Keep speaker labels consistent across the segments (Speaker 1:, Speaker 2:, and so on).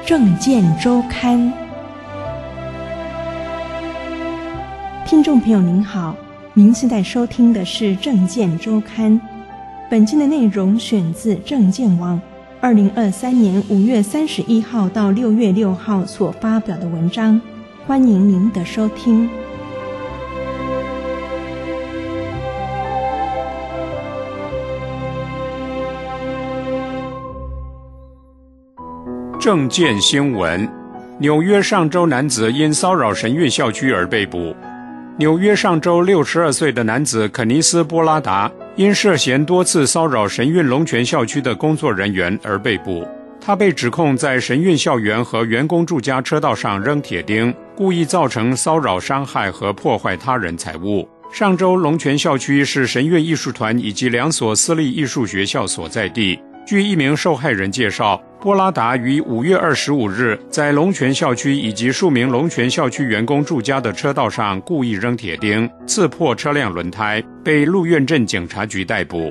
Speaker 1: 政见周刊。听众朋友您好，您现在收听的是政见周刊。本期的内容选自政见网2023年5月31号到6月6号所发表的文章，欢迎您的收听。
Speaker 2: 政见新闻：纽约上州男子因骚扰神韵校区而被捕。纽约上州62岁的男子肯尼斯·波拉达因涉嫌多次骚扰神韵龙泉校区的工作人员而被捕。他被指控在神韵校园和员工住家车道上扔铁钉，故意造成骚扰、伤害和破坏他人财物。上州龙泉校区是神韵艺术团以及2所私立艺术学校所在地。据一名受害人介绍，波拉达于5月25日在龙泉校区以及数名龙泉校区员工住家的车道上故意扔铁钉，刺破车辆轮胎，被鹿苑镇警察局逮捕。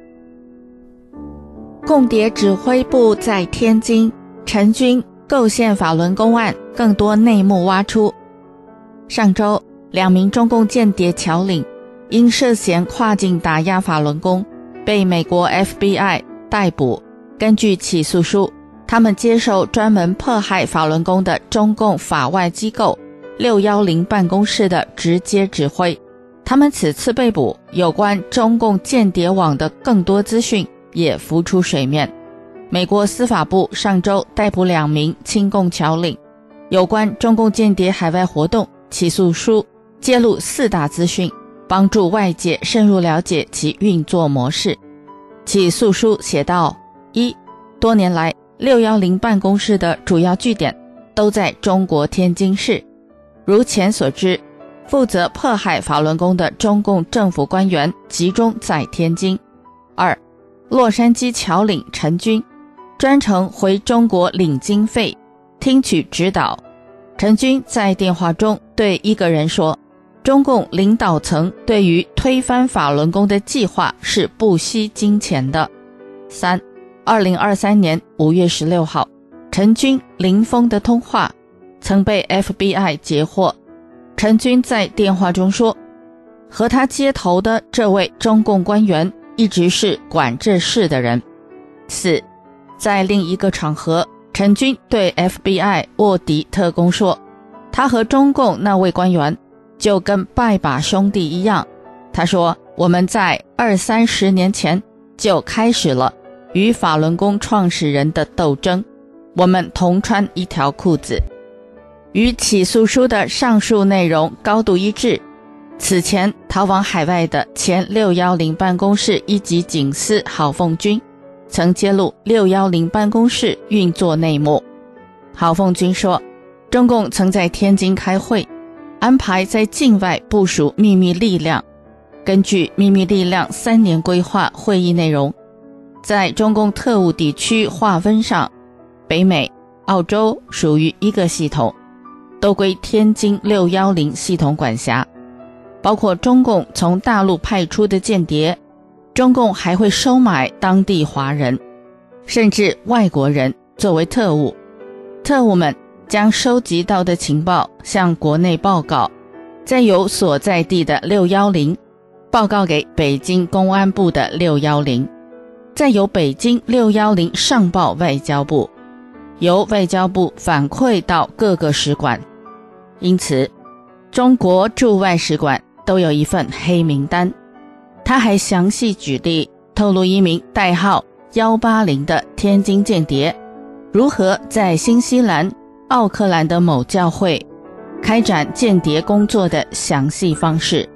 Speaker 3: 共谍指挥部在天津，陈军构陷法轮功案更多内幕挖出。上周2名中共间谍侨领因涉嫌跨境打压法轮功，被美国 FBI 逮捕。根据起诉书，他们接受专门迫害法轮功的中共法外机构610办公室的直接指挥。他们此次被捕，有关中共间谍网的更多资讯也浮出水面。美国司法部上周逮捕2名亲共侨领。有关中共间谍海外活动起诉书揭露4大资讯，帮助外界深入了解其运作模式。起诉书写道：1. 多年来610办公室的主要据点都在中国天津市。如前所知，负责迫害法轮功的中共政府官员集中在天津。2. 洛杉矶侨领陈军专程回中国领经费，听取指导。陈军在电话中对一个人说，中共领导层对于推翻法轮功的计划是不惜金钱的。3. 2023年5月16号，陈军林峰的通话曾被 FBI 截获。陈军在电话中说，和他接头的这位中共官员一直是管这事的人。4. 在另一个场合，陈军对 FBI 卧底特工说，他和中共那位官员就跟拜把兄弟一样。他说，我们在20-30年前就开始了与法轮功创始人的斗争，我们同穿一条裤子。与起诉书的上述内容高度一致。此前逃往海外的前610办公室一级警司郝凤军曾揭露610办公室运作内幕。郝凤军说，中共曾在天津开会，安排在境外部署秘密力量。根据秘密力量3年规划会议内容，在中共特务地区划分上，北美、澳洲属于一个系统，都归天津610系统管辖。包括中共从大陆派出的间谍，中共还会收买当地华人，甚至外国人作为特务。特务们将收集到的情报向国内报告，再由所在地的610报告给北京公安部的610，再由北京610上报外交部，由外交部反馈到各个使馆。因此，中国驻外使馆都有一份黑名单。他还详细举例透露一名代号180的天津间谍如何在新西兰、奥克兰的某教会开展间谍工作的详细方式。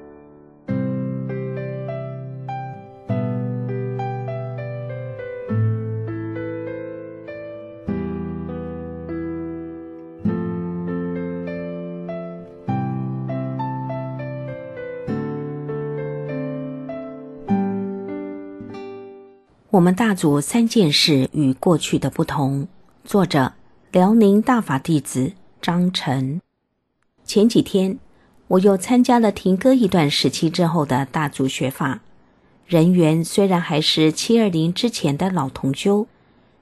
Speaker 4: 我们大组3件事与过去的不同。作者：辽宁大法弟子张晨。前几天我又参加了停歌一段时期之后的大组学法，人员虽然还是720之前的老同修，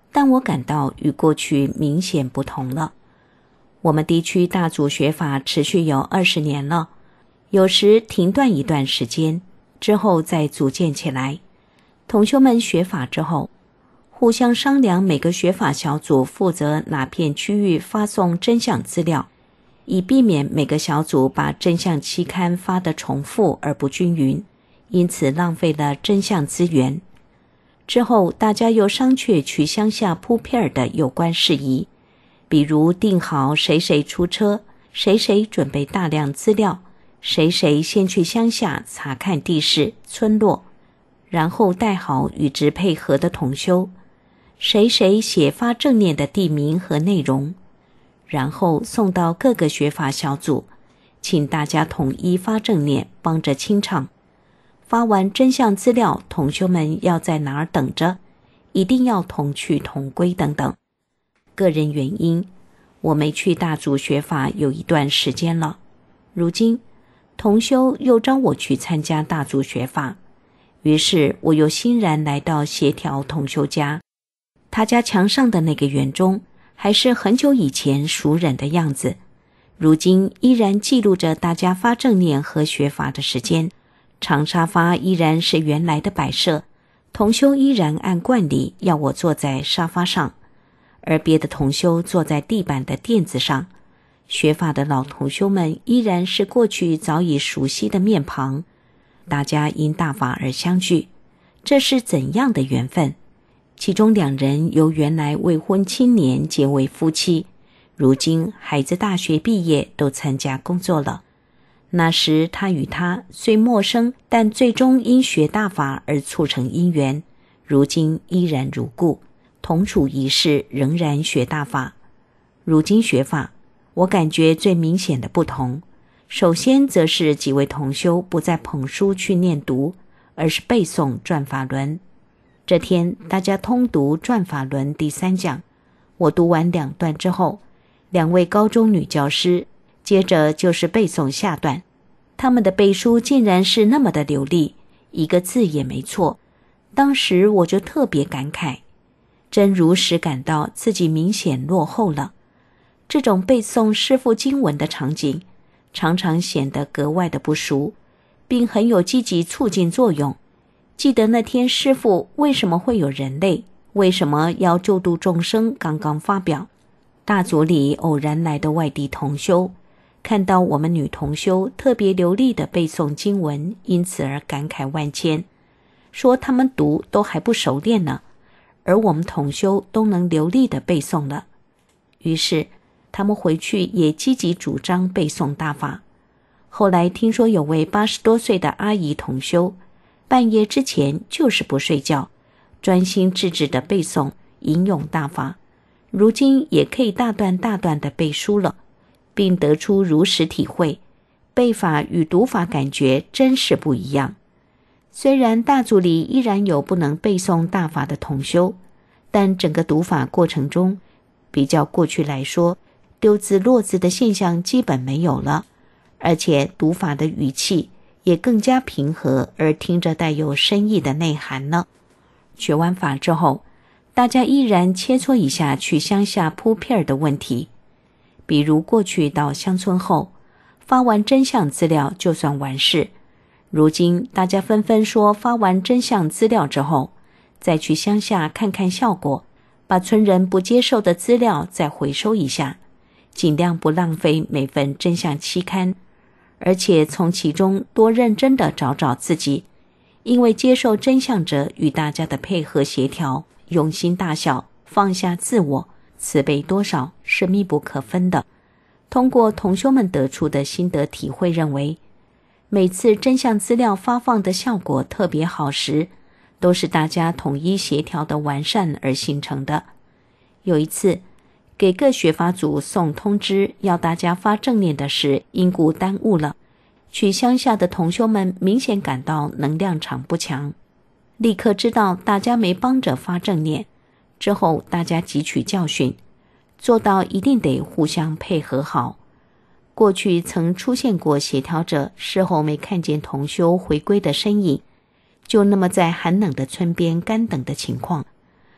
Speaker 4: 但我感到与过去明显不同了。我们地区大组学法持续有20年了，有时停断一段时间，之后再组建起来。同修们学法之后，互相商量每个学法小组负责哪片区域发送真相资料，以避免每个小组把真相期刊发得重复而不均匀，因此浪费了真相资源。之后大家又商榷去乡下铺片的有关事宜，比如定好谁谁出车，谁谁准备大量资料，谁谁先去乡下查看地势村落，然后带好与之配合的同修，谁谁写发正念的地名和内容，然后送到各个学法小组，请大家统一发正念，帮着清唱。发完真相资料，同修们要在哪儿等着，一定要同去同归等等。个人原因，我没去大组学法有一段时间了。如今同修又招我去参加大组学法，于是我又欣然来到协调同修家。他家墙上的那个圆钟还是很久以前熟人的样子，如今依然记录着大家发正念和学法的时间。长沙发依然是原来的摆设，同修依然按惯例要我坐在沙发上，而别的同修坐在地板的垫子上。学法的老同修们依然是过去早已熟悉的面庞，大家因大法而相聚，这是怎样的缘分？其中2人由原来未婚青年结为夫妻，如今孩子大学毕业都参加工作了。那时他与他虽陌生，但最终因学大法而促成姻缘，如今依然如故，同处一室，仍然学大法。如今学法，我感觉最明显的不同，首先则是几位同修不再捧书去念读，而是背诵转法轮。这天大家通读转法轮第3讲，我读完2段之后，2位高中女教师接着就是背诵下段，他们的背书竟然是那么的流利，一个字也没错。当时我就特别感慨，真如实感到自己明显落后了。这种背诵师父经文的场景，常常显得格外的不熟，并很有积极促进作用。记得那天师父为什么会有人类，为什么要救度众生刚刚发表，大组里偶然来的外地同修看到我们女同修特别流利的背诵经文，因此而感慨万千，说他们读都还不熟练呢，而我们同修都能流利的背诵了。于是他们回去也积极主张背诵大法。后来听说有位80多岁的阿姨同修，半夜之前就是不睡觉，专心致志的背诵吟咏大法，如今也可以大段大段的背书了，并得出如实体会，背法与读法感觉真是不一样。虽然大组里依然有不能背诵大法的同修，但整个读法过程中，比较过去来说，丢字落字的现象基本没有了，而且读法的语气也更加平和，而听着带有深意的内涵了。学完法之后，大家依然切磋一下去乡下铺片的问题，比如过去到乡村后，发完真相资料就算完事，如今大家纷纷说发完真相资料之后，再去乡下看看效果，把村人不接受的资料再回收一下，尽量不浪费每份真相期刊，而且从其中多认真地找找自己，因为接受真相者与大家的配合协调，用心大小，放下自我，慈悲多少是密不可分的。通过同修们得出的心得体会认为，每次真相资料发放的效果特别好时，都是大家统一协调的完善而形成的。有一次给各学法组送通知要大家发正念的事因故耽误了，去乡下的同修们明显感到能量场不强，立刻知道大家没帮着发正念，之后大家汲取教训，做到一定得互相配合好。过去曾出现过协调者事后没看见同修回归的身影，就那么在寒冷的村边干等的情况，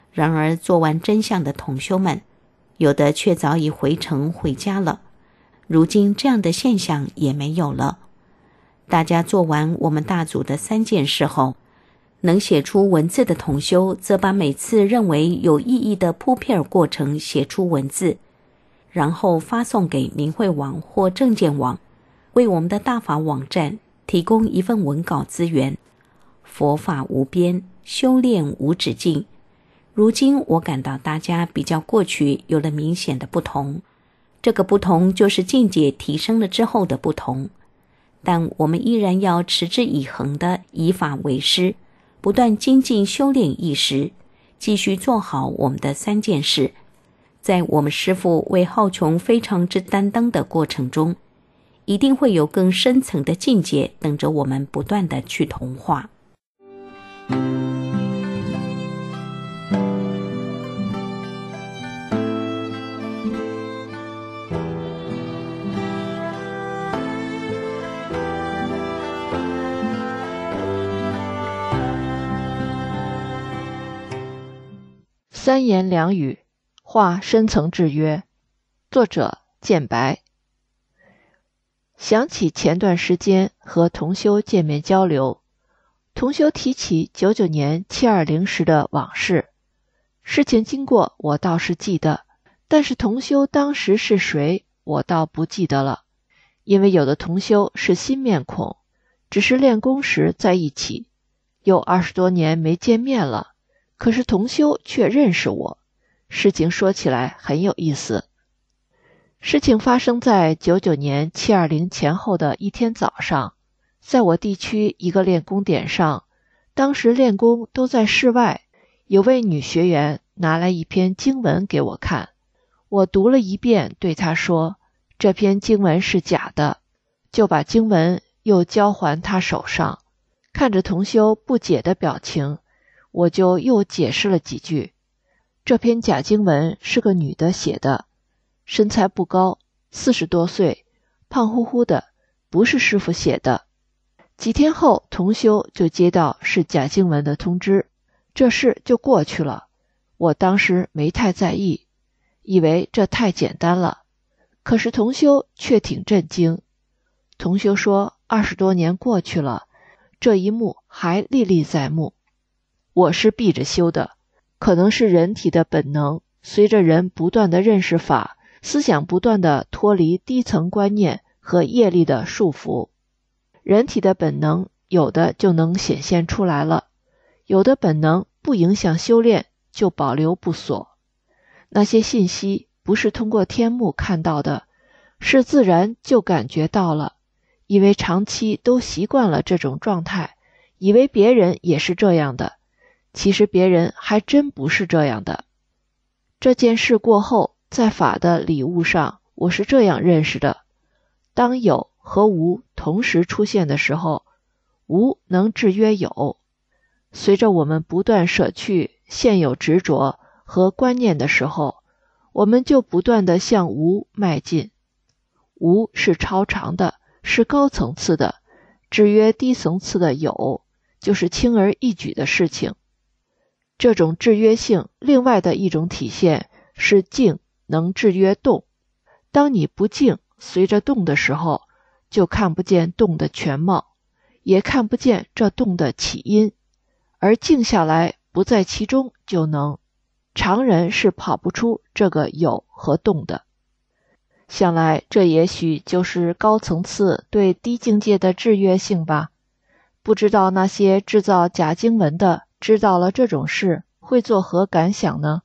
Speaker 4: 然而做完真相的同修们，有的却早已回城回家了。如今这样的现象也没有了。大家做完我们大组的3件事后，能写出文字的同修则把每次认为有意义的铺片过程写出文字，然后发送给明慧网或正见网，为我们的大法网站提供一份文稿资源。佛法无边，修炼无止境。如今我感到大家比较过去有了明显的不同，这个不同就是境界提升了之后的不同。但我们依然要持之以恒地以法为师，不断精进修炼意识，继续做好我们的3件事。在我们师父为浩穷非常之担当的过程中，一定会有更深层的境界等着我们不断地去同化。
Speaker 5: 三言两语化深层制约。作者建白。想起前段时间和同修见面交流，同修提起99年720时的往事，事情经过我倒是记得，但是同修当时是谁我倒不记得了。因为有的同修是新面孔，只是练功时在一起，有20多年没见面了，可是同修却认识我。事情说起来很有意思。事情发生在99年720前后的一天早上，在我地区一个练功点上，当时练功都在室外，有位女学员拿来一篇经文给我看，我读了一遍，对她说这篇经文是假的，就把经文又交还她手上。看着同修不解的表情，我就又解释了几句。这篇假经文是个女的写的，身材不高，40多岁，胖乎乎的，不是师父写的。几天后，同修就接到是假经文的通知，这事就过去了。我当时没太在意，以为这太简单了，可是同修却挺震惊。同修说20多年过去了，这一幕还历历在目。我是闭着修的，可能是人体的本能，随着人不断的认识法，思想不断的脱离低层观念和业力的束缚，人体的本能有的就能显现出来了，有的本能不影响修炼，就保留不锁。那些信息不是通过天目看到的，是自然就感觉到了，因为长期都习惯了这种状态，以为别人也是这样的，其实别人还真不是这样的。这件事过后，在法的礼物上，我是这样认识的：当有和无同时出现的时候，无能制约有。随着我们不断舍去现有执着和观念的时候，我们就不断地向无迈进。无是超常的，是高层次的，制约低层次的有，就是轻而易举的事情。这种制约性另外的一种体现是静能制约动。当你不静，随着动的时候，就看不见动的全貌，也看不见这动的起因，而静下来不在其中就能。常人是跑不出这个有和动的。想来这也许就是高层次对低境界的制约性吧。不知道那些制造假经文的知道了这种事会作何感想呢？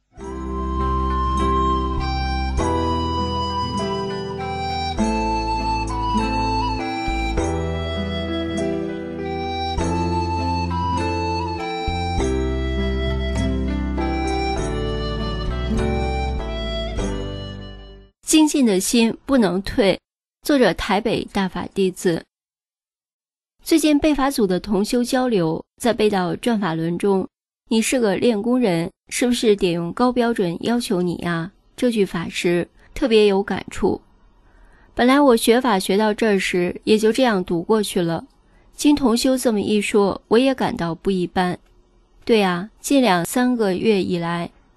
Speaker 6: 精进的心不能退。作者台北大法弟子。最近背法组的同修交流，在背到转法轮中，你是个练功人，是不是得用高标准要求你呀？这句法时特别有感触。本来我学法学到这儿时也就这样读过去了，经同修这么一说，我也感到不一般。对啊，近2-3个月以来，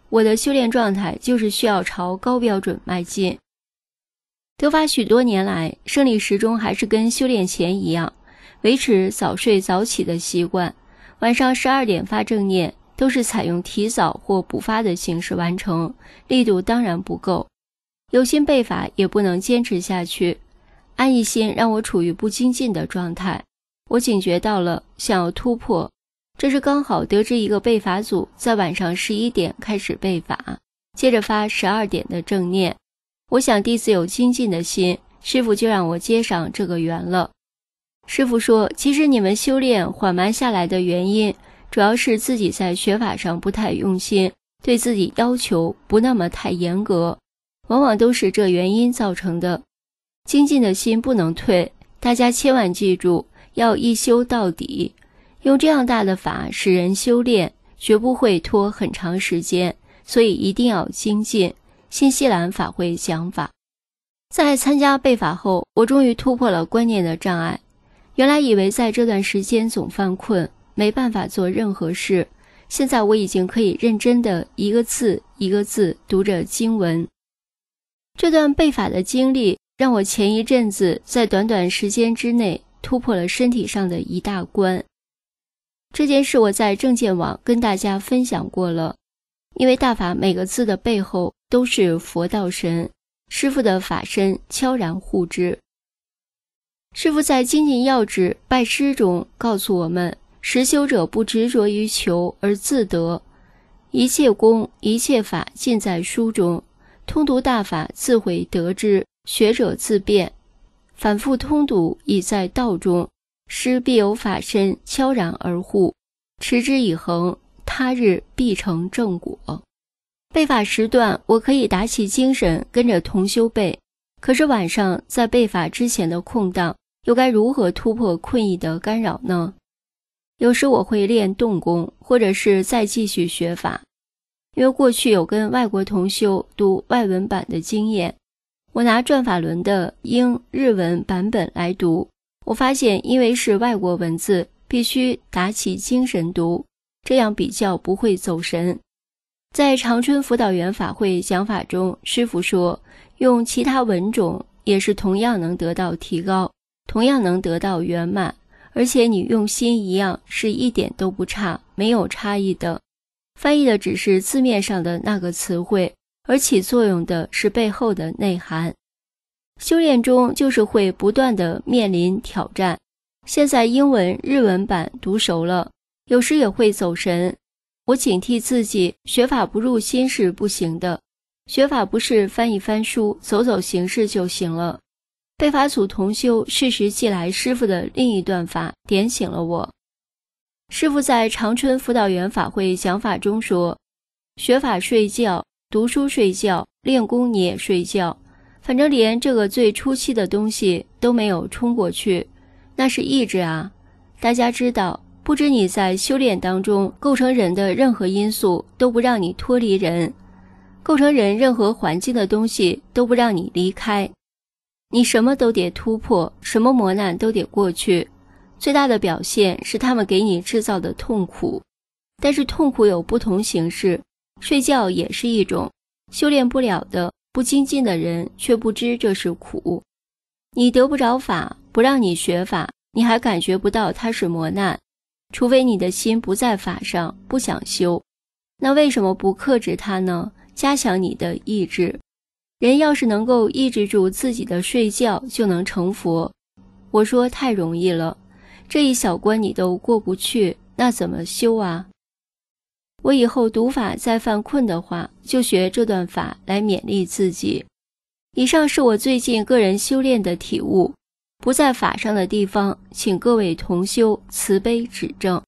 Speaker 6: 我的修炼状态就是需要朝高标准迈进。得法许多年来，胜利始终还是跟修炼前一样，维持早睡早起的习惯，晚上12点发正念，都是采用提早或补发的形式完成，力度当然不够。有心背法也不能坚持下去，安逸心让我处于不精进的状态。我警觉到了，想要突破。这是刚好得知一个背法组在晚上11点开始背法，接着发12点的正念。我想弟子有精进的心，师父就让我接上这个缘了。师父说，其实你们修炼缓慢下来的原因，主要是自己在学法上不太用心，对自己要求不那么太严格，往往都是这原因造成的。精进的心不能退，大家千万记住，要一修到底。用这样大的法使人修炼，绝不会拖很长时间，所以一定要精进。新西兰法会讲法。在参加背法后，我终于突破了观念的障碍。原来以为在这段时间总犯困，没办法做任何事，现在我已经可以认真的一个字一个字读着经文。这段背法的经历让我前一阵子在短短时间之内突破了身体上的一大关。这件事我在正见网跟大家分享过了，因为大法每个字的背后都是佛道神，师父的法身悄然护之。师父在精进要旨拜师中告诉我们，实修者不执着于求而自得，一切功一切法尽在书中，通读大法自会得之，学者自辩，反复通读已在道中，师必有法身悄然而护，持之以恒，他日必成正果。背法时段我可以打起精神跟着同修背，可是晚上在背法之前的空档，又该如何突破困意的干扰呢？有时我会练动功，或者是再继续学法。因为过去有跟外国同修读外文版的经验，我拿转法轮的英日文版本来读，我发现因为是外国文字，必须打起精神读，这样比较不会走神。在长春辅导员法会讲法中，师父说用其他文种也是同样能得到提高，同样能得到圆满，而且你用心一样，是一点都不差，没有差异的。翻译的只是字面上的那个词汇，而起作用的是背后的内涵。修炼中就是会不断的面临挑战。现在英文日文版读熟了，有时也会走神。我警惕自己，学法不入心是不行的。学法不是翻一翻书，走走形式就行了。背法组同修适时寄来师父的另一段法，点醒了我。师父在长春辅导员法会讲法中说，学法睡觉，读书睡觉，练功你也睡觉，反正连这个最初期的东西都没有冲过去，那是意志啊。大家知道，不知你在修炼当中构成人的任何因素都不让你脱离人，构成人任何环境的东西都不让你离开，你什么都得突破，什么磨难都得过去。最大的表现是他们给你制造的痛苦，但是痛苦有不同形式，睡觉也是一种。修炼不了的不精进的人却不知这是苦。你得不着法，不让你学法，你还感觉不到它是磨难，除非你的心不在法上，不想修。那为什么不克制它呢？加强你的意志。人要是能够抑制住自己的睡觉，就能成佛。我说太容易了，这一小关你都过不去，那怎么修啊？我以后读法再犯困的话，就学这段法来勉励自己。以上是我最近个人修炼的体悟，不在法上的地方，请各位同修慈悲指正。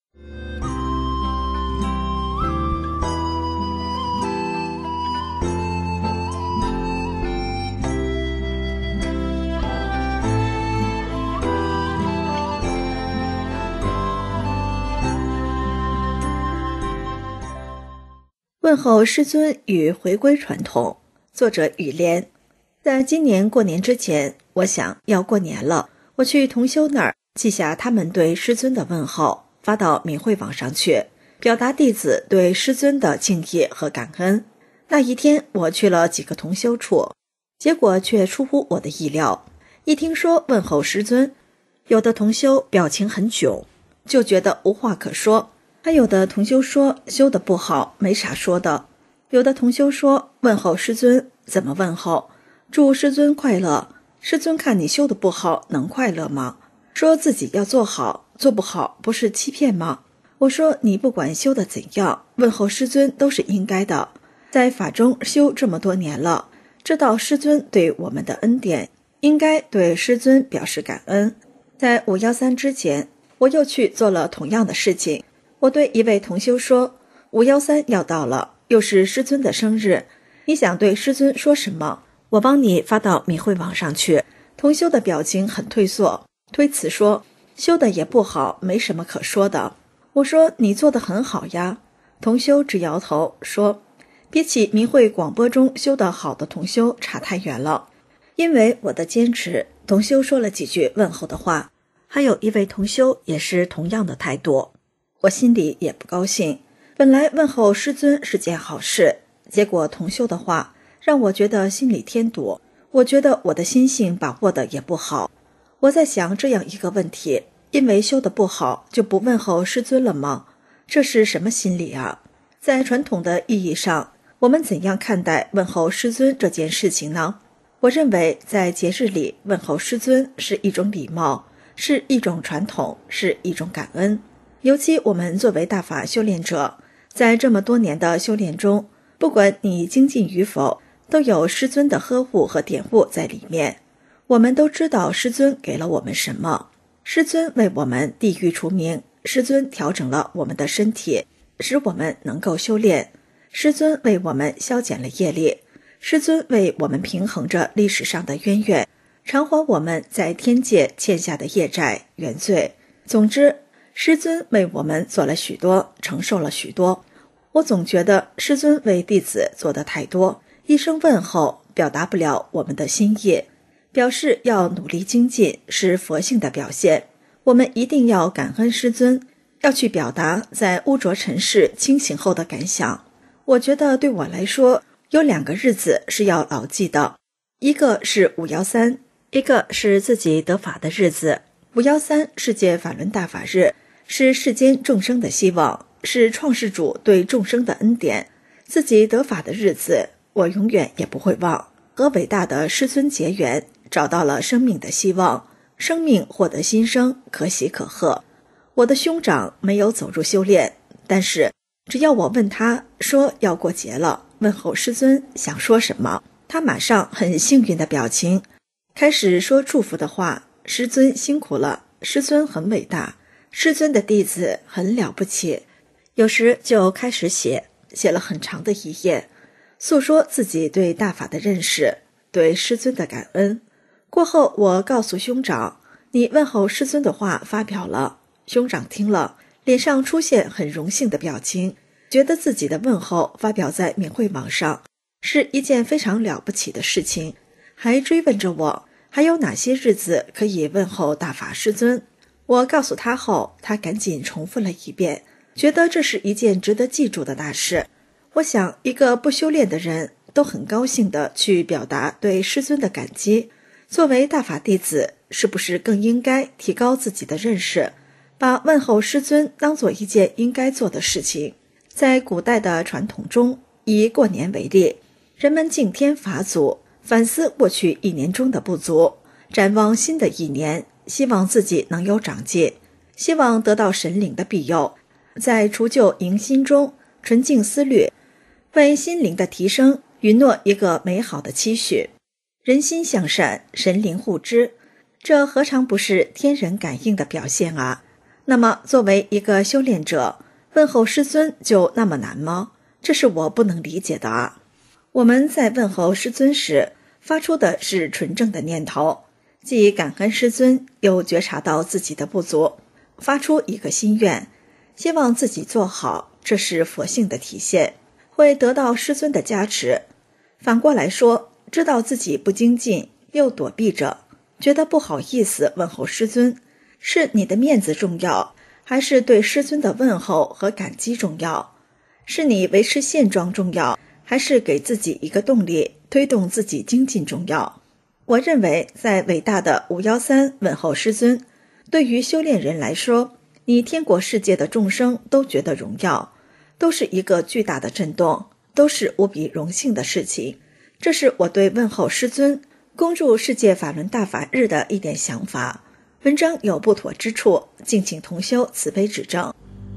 Speaker 7: 问候师尊与回归传统，作者雨莲。在今年过年之前，我想要过年了，我去同修那儿记下他们对师尊的问候，发到敏慧网上去，表达弟子对师尊的敬意和感恩。 那一天我去了几个同修处，结果却出乎我的意料。一听说问候师尊，有的同修表情很囧，就觉得无话可说，还有的同修说修得不好，没啥说的。有的同修说问候师尊怎么问候，祝师尊快乐，师尊看你修得不好能快乐吗？说自己要做好，做不好不是欺骗吗？我说你不管修得怎样，问候师尊都是应该的，在法中修这么多年了，知道师尊对我们的恩典，应该对师尊表示感恩。在513之前，我又去做了同样的事情。我对一位同修说，513要到了，又是师尊的生日，你想对师尊说什么？我帮你发到明慧网上去。同修的表情很退缩，推辞说修的也不好，没什么可说的。我说你做得很好呀。同修直摇头说，比起明慧广播中修得好的同修差太远了。因为我的坚持，同修说了几句问候的话，还有一位同修也是同样的态度，我心里也不高兴。本来问候师尊是件好事，结果同修的话让我觉得心里添堵，我觉得我的心性把握的也不好。我在想这样一个问题，因为修得不好就不问候师尊了吗？这是什么心理啊？在传统的意义上，我们怎样看待问候师尊这件事情呢？我认为在节日里问候师尊是一种礼貌，是一种传统，是一种感恩。尤其我们作为大法修炼者，在这么多年的修炼中，不管你精进与否，都有师尊的呵护和典护在里面。我们都知道师尊给了我们什么，师尊为我们地狱除名，师尊调整了我们的身体，使我们能够修炼，师尊为我们消减了业力，师尊为我们平衡着历史上的渊源，偿还我们在天界欠下的业债原罪。总之，师尊为我们做了许多，承受了许多。我总觉得师尊为弟子做的太多，一声问候表达不了我们的心意，表示要努力精进是佛性的表现。我们一定要感恩师尊，要去表达在污浊尘世清醒后的感想。我觉得对我来说，有2个日子是要牢记的，一个是513，一个是自己得法的日子。513世界法轮大法日，是世间众生的希望，是创世主对众生的恩典。自己得法的日子，我永远也不会忘。和伟大的师尊结缘，找到了生命的希望，生命获得新生，可喜可贺。我的兄长没有走入修炼，但是只要我问他说要过节了，问候师尊想说什么，他马上很幸运的表情，开始说祝福的话。师尊辛苦了，师尊很伟大，师尊的弟子很了不起。有时就开始写了很长的一页，诉说自己对大法的认识，对师尊的感恩。过后我告诉兄长，你问候师尊的话发表了。兄长听了，脸上出现很荣幸的表情，觉得自己的问候发表在明慧网上是一件非常了不起的事情，还追问着我还有哪些日子可以问候大法师尊。我告诉他后，他赶紧重复了一遍，觉得这是一件值得记住的大事。我想一个不修炼的人都很高兴地去表达对师尊的感激。作为大法弟子，是不是更应该提高自己的认识，把问候师尊当做一件应该做的事情？在古代的传统中，以过年为例，人们敬天法祖，反思过去1年中的不足，展望新的1年，希望自己能有长进，希望得到神灵的庇佑，在除旧迎新中纯净思虑，为心灵的提升允诺一个美好的期许。人心向善，神灵护之，这何尝不是天人感应的表现啊？那么作为一个修炼者，问候师尊就那么难吗？这是我不能理解的啊。我们在问候师尊时发出的是纯正的念头，既感恩师尊，又觉察到自己的不足，发出一个心愿，希望自己做好，这是佛性的体现，会得到师尊的加持。反过来说，知道自己不精进，又躲避着，觉得不好意思问候师尊，是你的面子重要，还是对师尊的问候和感激重要？是你维持现状重要， 还是给自己一个动力，推动自己精进重要。我认为在伟大的513问候师尊，对于修炼人来说，你天国世界的众生都觉得荣耀，都是一个巨大的震动，都是无比荣幸的事情。这是我对问候师尊恭祝世界法轮大法日的一点想法。文章有不妥之处，敬请同修慈悲指正。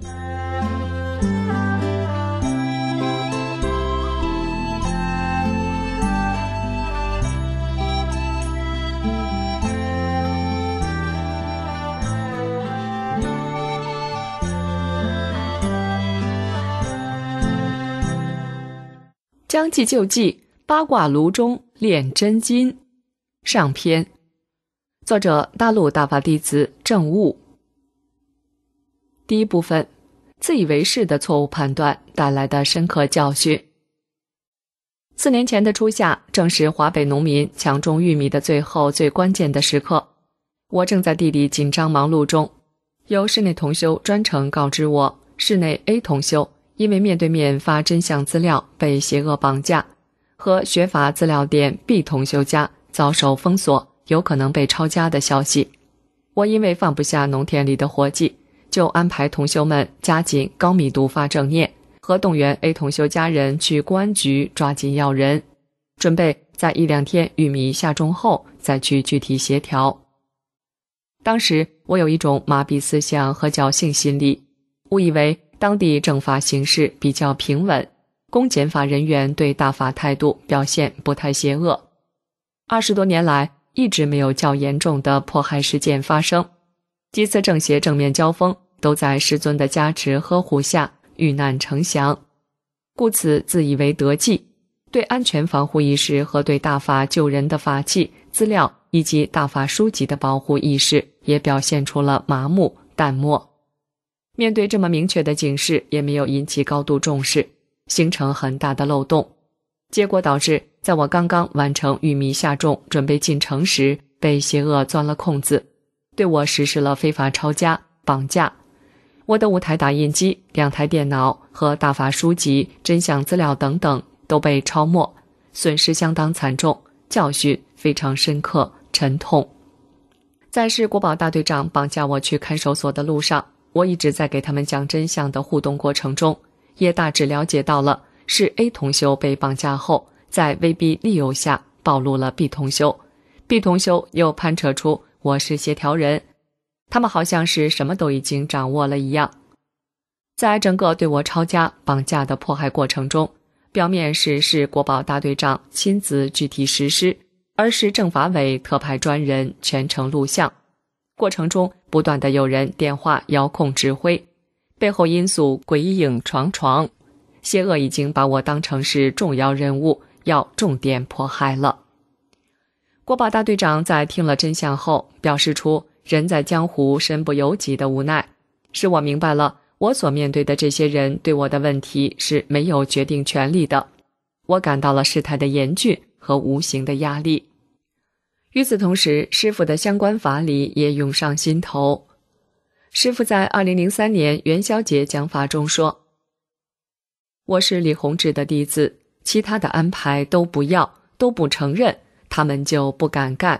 Speaker 8: 将计就计，八卦炉中炼真金。上篇，作者大陆大法弟子证悟。第一部分，自以为是的错误判断带来的深刻教训。4年前的初夏，正是华北农民抢种玉米的最后最关键的时刻。我正在地里紧张忙碌中，由室内同修专程告知我，室内 A 同修因为面对面发真相资料被邪恶绑架，和学法资料店 B 同修家遭受封锁，有可能被抄家的消息。我因为放不下农田里的活计，就安排同修们加紧高密度发正念，和动员 A 同修家人去公安局抓紧要人，准备在1-2天玉米下种后再去具体协调。当时我有一种麻痹思想和侥幸心理，误以为当地政法形势比较平稳，公检法人员对大法态度表现不太邪恶。20多年来一直没有较严重的迫害事件发生，几次正邪正面交锋都在师尊的加持呵护下遇难成祥，故此自以为得计，对安全防护意识和对大法救人的法器、资料以及大法书籍的保护意识也表现出了麻木淡漠。面对这么明确的警示，也没有引起高度重视，形成很大的漏洞，结果导致在我刚刚完成玉米下种准备进城时，被邪恶钻了空子，对我实施了非法抄家、绑架。我的5台打印机、2台电脑和大法书籍、真相资料等等都被抄没，损失相当惨重，教训非常深刻沉痛。在市国保大队长绑架我去看守所的路上，我一直在给他们讲真相的互动过程中，也大致了解到了是 A 同修被绑架后，在威逼利诱下暴露了 B 同修， B 同修又攀扯出我是协调人，他们好像是什么都已经掌握了一样。在整个对我抄家绑架的迫害过程中，表面是市国保大队长亲自具体实施，而是政法委特派专人全程录像，过程中不断的有人电话遥控指挥，背后因素鬼影幢幢，邪恶已经把我当成是重要人物，要重点迫害了。国保大队长在听了真相后，表示出人在江湖身不由己的无奈，使我明白了我所面对的这些人对我的问题是没有决定权利的。我感到了事态的严峻和无形的压力。与此同时，师父的相关法理也涌上心头。师父在2003年元宵节讲法中说，我是李洪志的弟子，其他的安排都不要，都不承认，他们就不敢干。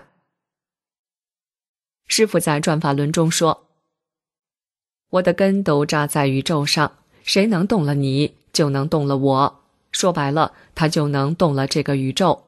Speaker 8: 师父在转法轮中说，我的根都扎在宇宙上，谁能动了你，就能动了我，说白了，他就能动了这个宇宙。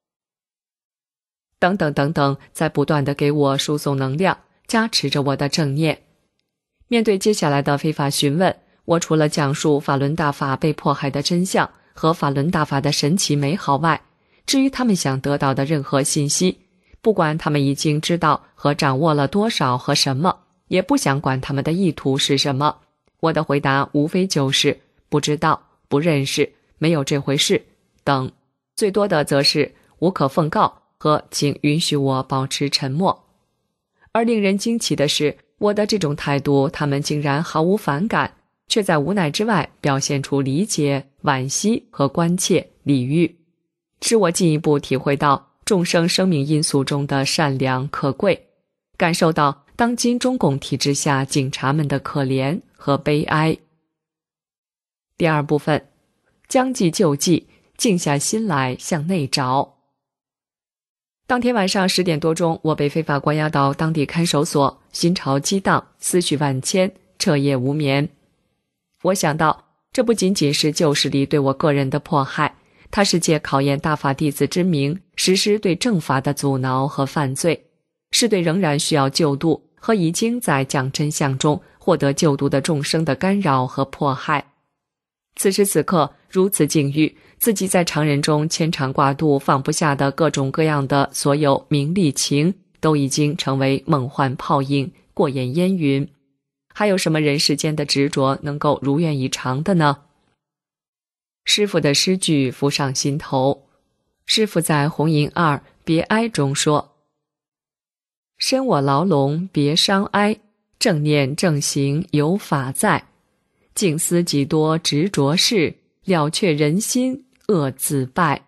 Speaker 8: 等等等等，在不断地给我输送能量，加持着我的正念。面对接下来的非法询问，我除了讲述法轮大法被迫害的真相和法轮大法的神奇美好外，至于他们想得到的任何信息，不管他们已经知道和掌握了多少和什么，也不想管他们的意图是什么。我的回答无非就是不知道、不认识、没有这回事等，最多的则是无可奉告和请允许我保持沉默。而令人惊奇的是，我的这种态度他们竟然毫无反感，却在无奈之外表现出理解、惋惜和关切、礼遇，使我进一步体会到众生生命因素中的善良可贵，感受到当今中共体制下警察们的可怜和悲哀。第二部分，将计就计， 静下心来向内找。当天晚上10点多钟，我被非法关押到当地看守所，心潮激荡，思绪万千，彻夜无眠。我想到，这不仅仅是旧势力对我个人的迫害，它是借考验大法弟子之名，实施对正法的阻挠和犯罪，是对仍然需要救度和已经在讲真相中获得救度的众生的干扰和迫害。此时此刻，如此境遇，自己在常人中牵肠挂肚放不下的各种各样的所有名利情，都已经成为梦幻泡影，过眼烟云。还有什么人世间的执着能够如愿以偿的呢？师父的诗句浮上心头。师父在《红银2别哀》中说：身我牢笼别伤哀，正念正行有法在，静思几多执着事，了却人心恶自败。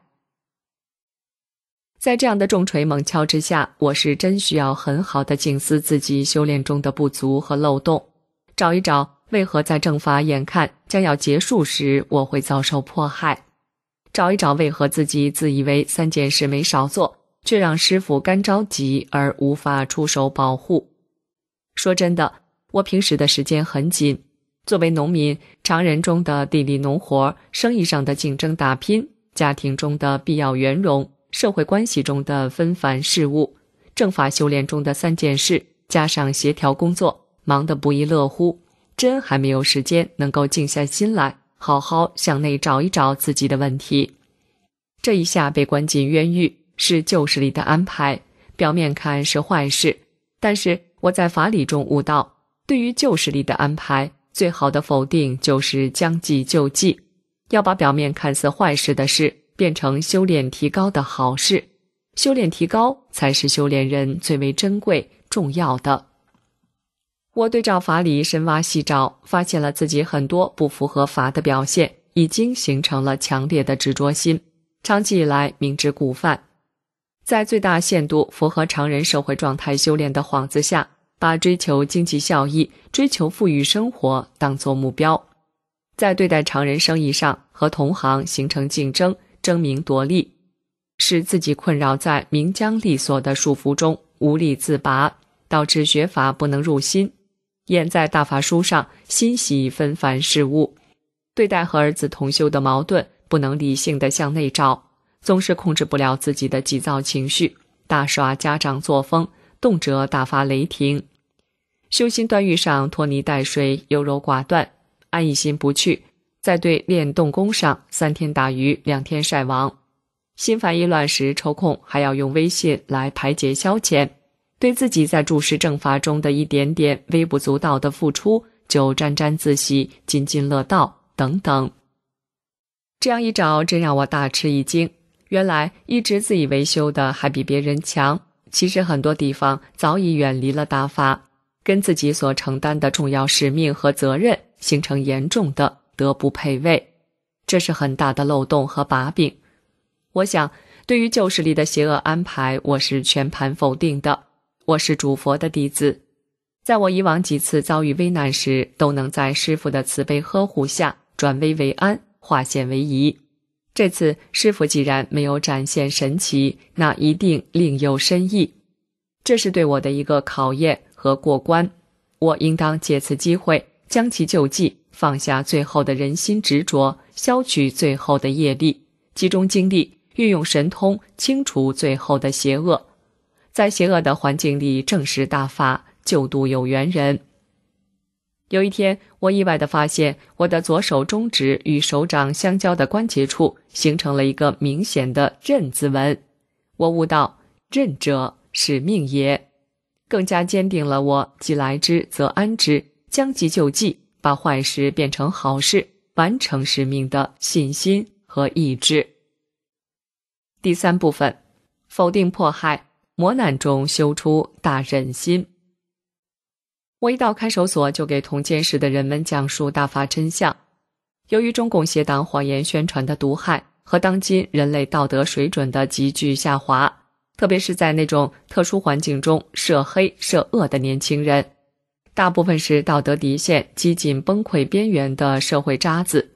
Speaker 8: 在这样的重锤猛敲之下，我是真需要很好的静思自己修炼中的不足和漏洞，找一找为何在正法眼看将要结束时我会遭受迫害，找一找为何自己自以为3件事没少做，却让师父干着急而无法出手保护。说真的，我平时的时间很紧，作为农民，常人中的地里农活，生意上的竞争打拼，家庭中的必要圆融，社会关系中的纷繁事务，正法修炼中的3件事，加上协调工作，忙得不亦乐乎，真还没有时间能够静下心来，好好向内找一找自己的问题。这一下被关进冤狱，是旧势力的安排，表面看是坏事，但是我在法理中悟到，对于旧势力的安排，最好的否定就是将计就计，要把表面看似坏事的事变成修炼提高的好事，修炼提高才是修炼人最为珍贵重要的。我对照法理深挖细找，发现了自己很多不符合法的表现，已经形成了强烈的执着心，长期以来明知故犯，在最大限度符合常人社会状态修炼的幌子下，把追求经济效益、追求富裕生活当作目标，在对待常人生意上和同行形成竞争，争名夺利，使自己困扰在名缰利锁的束缚中无力自拔，导致学法不能入心，眼在大法书上心系纷繁事物，对待和儿子同修的矛盾不能理性地向内找，总是控制不了自己的急躁情绪，大耍家长作风，动辄大发雷霆，修心断欲上拖泥带水，优柔寡断，安逸心不去，在对练动功上3天打鱼2天晒网，心烦意乱时抽空还要用微信来排解消遣，对自己在注释正法中的一点点微不足道的付出就沾沾自喜，津津乐道等等。这样一找，真让我大吃一惊，原来一直自以为修的还比别人强，其实很多地方早已远离了大法，跟自己所承担的重要使命和责任形成严重的德不配位，这是很大的漏洞和把柄。我想，对于旧势力的邪恶安排，我是全盘否定的。我是主佛的弟子，在我以往几次遭遇危难时，都能在师父的慈悲呵护下转危为安，化险为夷。这次师父既然没有展现神奇，那一定另有深意，这是对我的一个考验和过关。我应当借此机会将其就计，放下最后的人心执着，消去最后的业力，集中精力，运用神通，清除最后的邪恶，在邪恶的环境里正视大法，救度有缘人。有一天，我意外地发现，我的左手中指与手掌相交的关节处形成了一个明显的刃字纹。我悟到，刃者是命也，更加坚定了我既来之则安之，将计就计，把坏事变成好事，完成使命的信心和意志。第3部分，否定迫害，磨难中修出大忍心。我一到看守所就给同监室的人们讲述大法真相。由于中共邪党谎言宣传的毒害和当今人类道德水准的急剧下滑，特别是在那种特殊环境中涉黑涉恶的年轻人，大部分是道德底线几近崩溃边缘的社会渣子，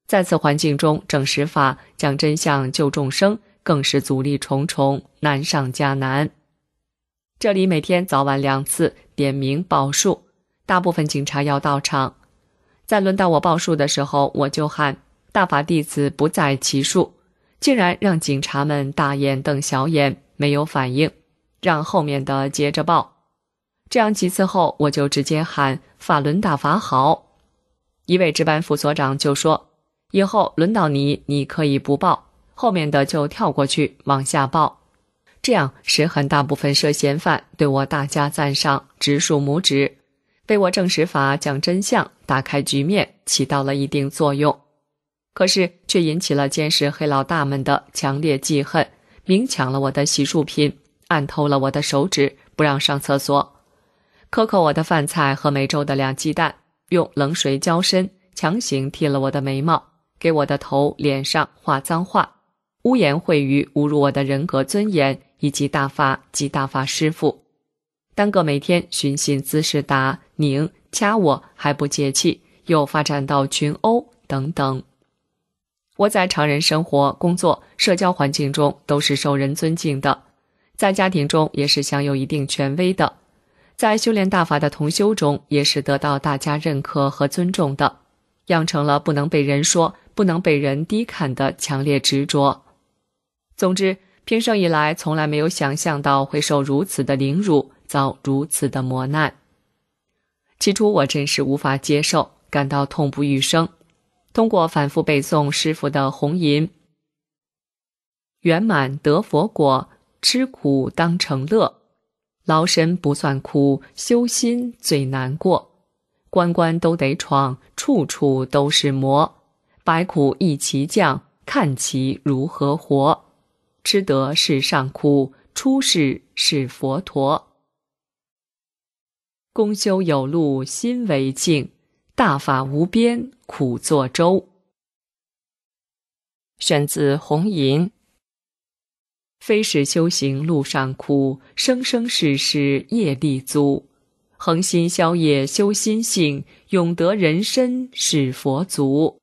Speaker 8: 在此环境中，正实法、讲真相、救众生，更是阻力重重，难上加难。这里每天早晚2次点名报数，大部分警察要到场。在轮到我报数的时候，我就喊大法弟子不在其数，竟然让警察们大眼瞪小眼，没有反应，让后面的接着报。这样几次后，我就直接喊法轮大法好。一位值班副所长就说，以后轮到你，你可以不报，后面的就跳过去往下报。这样使很大部分涉嫌犯对我大加赞赏，直竖拇指，为我证实法、讲真相、打开局面起到了一定作用。可是却引起了监视黑老大们的强烈记恨，明抢了我的洗漱品，暗偷了我的手指，不让上厕所，克扣我的饭菜和每周的2鸡蛋，用冷水浇身，强行剃了我的眉毛，给我的头脸上画脏话，污言秽语侮辱我的人格尊严以及大法及大法师父，单个每天寻衅滋事打、拧、掐我还不解气，又发展到群殴等等。我在常人生活、工作、社交环境中都是受人尊敬的，在家庭中也是享有一定权威的，在修炼大法的同修中也是得到大家认可和尊重的，养成了不能被人说、不能被人低看的强烈执着。总之，平生以来从来没有想象到会受如此的凌辱，遭如此的磨难。起初我真是无法接受，感到痛不欲生。通过反复背诵师父的弘吟，圆满得佛果，吃苦当成乐，劳身不算苦，修心最难过，关关都得闯，处处都是磨，百苦一齐降，看其如何活，吃得世上苦，出世是佛陀。公修有路心为镜，大法无边苦作舟。选自弘吟。非是修行路上苦，生生世世业力足，恒心消业修心性，永得人身是佛祖。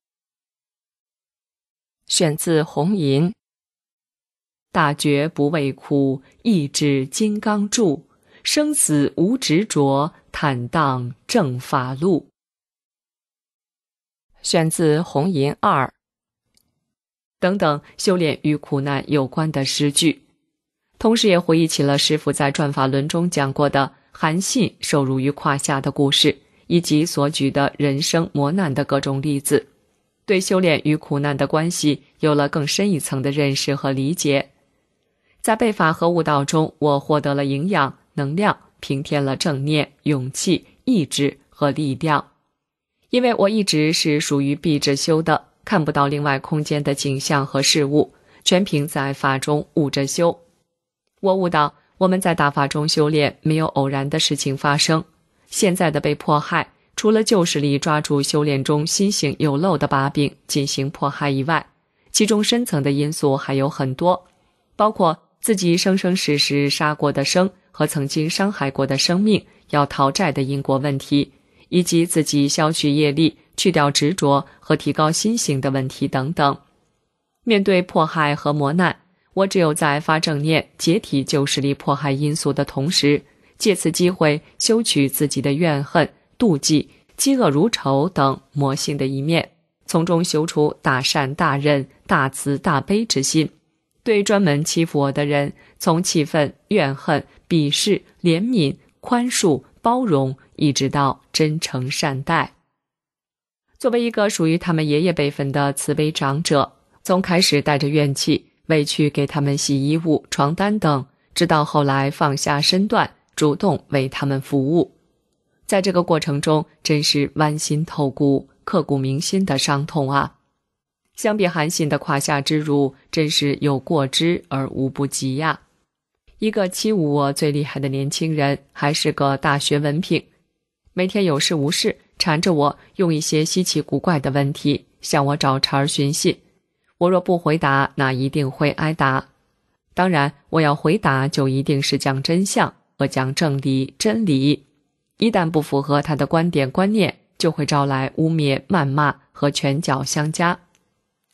Speaker 8: 选自弘吟。大觉不畏苦，意志金刚柱，生死无执着，坦荡正法路。选自弘吟2等等修炼与苦难有关的诗句，同时也回忆起了师父在转法轮中讲过的韩信受辱于胯下的故事，以及所举的人生磨难的各种例子，对修炼与苦难的关系有了更深一层的认识和理解。在背法和悟道中，我获得了营养、能量，平添了正念、勇气、意志和力量。因为我一直是属于闭着修的，看不到另外空间的景象和事物，全凭在法中悟着修。我悟到我们在大法中修炼，没有偶然的事情发生。现在的被迫害，除了旧势力抓住修炼中新型有漏的把柄进行迫害以外，其中深层的因素还有很多，包括自己生生世世杀过的生和曾经伤害过的生命要讨债的因果问题，以及自己消去业力、去掉执着和提高心性的问题等等。面对迫害和磨难，我只有在发正念、解体旧势力迫害因素的同时，借此机会修取自己的怨恨、妒忌、饥饿如仇等魔性的一面，从中修出大善大忍、大慈大悲之心，对专门欺负我的人，从气愤、怨恨、鄙视、怜悯、宽恕、包容，一直到真诚善待。作为一个属于他们爷爷辈分的慈悲长者，从开始带着怨气委屈给他们洗衣物、床单等，直到后来放下身段，主动为他们服务。在这个过程中，真是剜心透骨、刻骨铭心的伤痛啊！相比韩信的胯下之辱，真是有过之而无不及呀。一个欺侮我最厉害的年轻人，还是个大学文凭，每天有事无事缠着我，用一些稀奇古怪的问题向我找茬寻衅。我若不回答，那一定会挨打。当然，我要回答就一定是讲真相和讲正理、真理。一旦不符合他的观点观念，就会招来污蔑、谩骂和拳脚相加，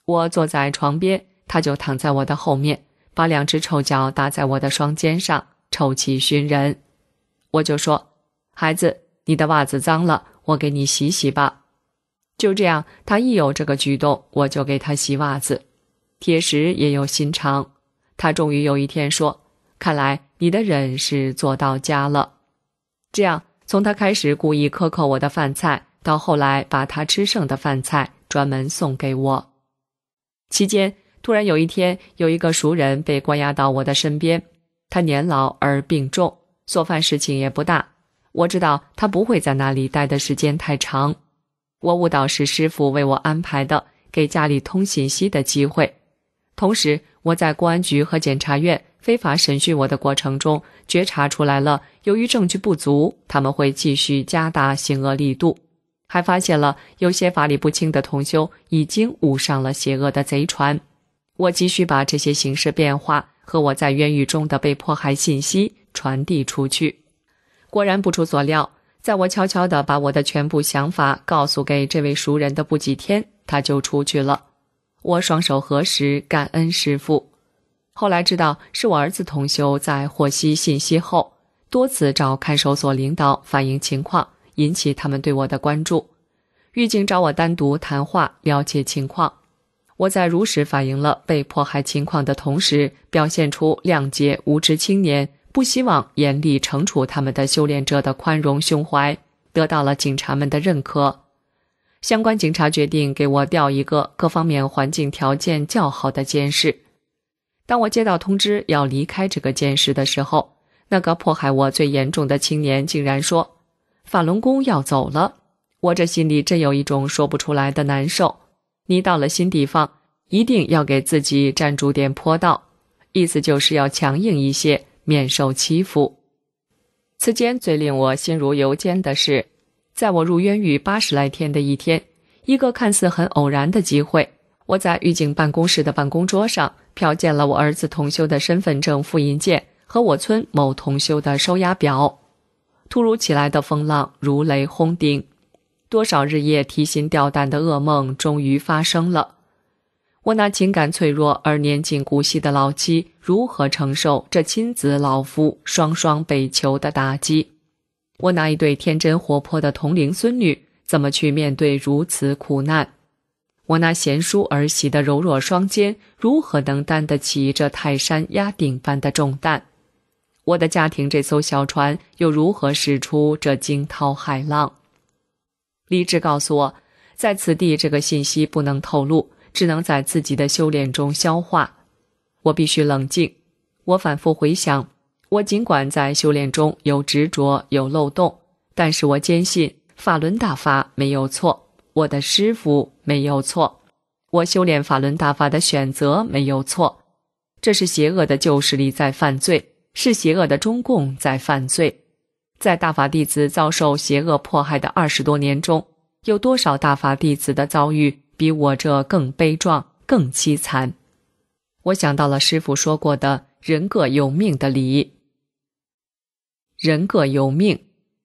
Speaker 8: 我坐在床边，他就躺在我的后面，把2只臭脚搭在我的双肩上，臭气熏人。我就说，孩子，你的袜子脏了，我给你洗洗吧。就这样，他一有这个举动，我就给他洗袜子。铁石也有心肠，他终于有一天说，看来你的忍是做到家了。这样，从他开始故意克扣我的饭菜，到后来把他吃剩的饭菜专门送给我。期间，突然有一天，有一个熟人被关押到我的身边，他年老而病重，做饭事情也不大。我知道他不会在那里待的时间太长。我误导是师傅为我安排的，给家里通信息的机会。同时，我在公安局和检察院非法审讯我的过程中，觉察出来了，由于证据不足，他们会继续加大刑恶力度。还发现了有些法理不清的同修已经误上了邪恶的贼船。我急需把这些形势变化和我在冤狱中的被迫害信息传递出去。果然不出所料，在我悄悄地把我的全部想法告诉给这位熟人的不几天，他就出去了。我双手合十，感恩师父。后来知道是我儿子同修在获悉信息后，多次找看守所领导反映情况，引起他们对我的关注。狱警找我单独谈话，了解情况。我在如实反映了被迫害情况的同时，表现出谅解无知青年不希望严厉惩处他们的修炼者的宽容胸怀，得到了警察们的认可。相关警察决定给我调一个各方面环境条件较好的监视。当我接到通知要离开这个监视的时候，那个迫害我最严重的青年竟然说，法轮功要走了。我这心里真有一种说不出来的难受。你到了新地方，一定要给自己站住点坡道，意思就是要强硬一些，免受欺负。此间最令我心如油煎的是，在我入冤狱80来天的一天，一个看似很偶然的机会，我在狱警办公室的办公桌上瞟见了我儿子同修的身份证复印件和我村某同修的收押表。突如其来的风浪如雷轰顶，多少日夜提心吊胆的噩梦终于发生了。我那情感脆弱而年近古稀的老妻如何承受这亲子老父双双被囚的打击？我那一对天真活泼的同龄孙女怎么去面对如此苦难？我那贤淑儿媳的柔弱双肩如何能担得起这泰山压顶般的重担？我的家庭这艘小船又如何驶出这惊涛骇浪？理智告诉我，在此地这个信息不能透露，只能在自己的修炼中消化。我必须冷静。我反复回想，我尽管在修炼中有执着有漏洞，但是我坚信法轮大法没有错，我的师父没有错，我修炼法轮大法的选择没有错。这是邪恶的旧势力在犯罪，是邪恶的中共在犯罪。在大法弟子遭受邪恶迫害的20多年中，有多少大法弟子的遭遇比我这更悲壮更凄惨？我想到了师父说过的人各有命的理。人各有命，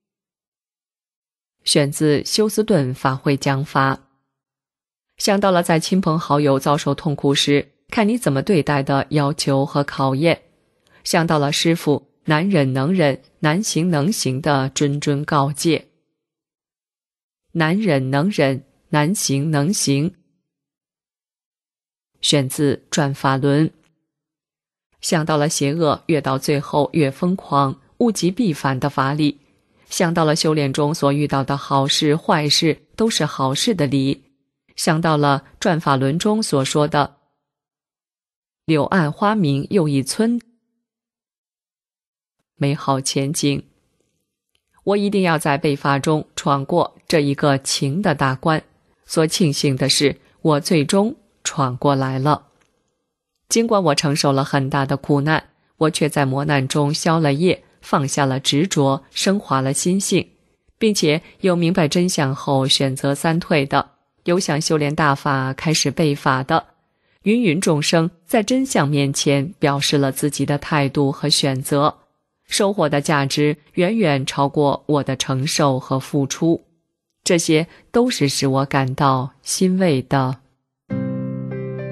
Speaker 8: 选自休斯顿法会讲法。想到了在亲朋好友遭受痛苦时，看你怎么对待的要求和考验。想到了师父难忍能忍，难行能行的谆谆告诫。难忍能忍，难行能行，选自转法轮。想到了邪恶越到最后越疯狂，物极必反的法理。想到了修炼中所遇到的好事坏事都是好事的理。想到了转法轮中所说的柳暗花明又一村美好前景。我一定要在被罚中闯过这一个情的大关。所庆幸的是，我最终闯过来了。尽管我承受了很大的苦难，我却在磨难中消了业，放下了执着，升华了心性，并且有明白真相后选择三退的，有想修炼大法开始背法的，芸芸众生在真相面前表示了自己的态度和选择，收获的价值远远超过我的承受和付出，这些都是使我感到欣慰的。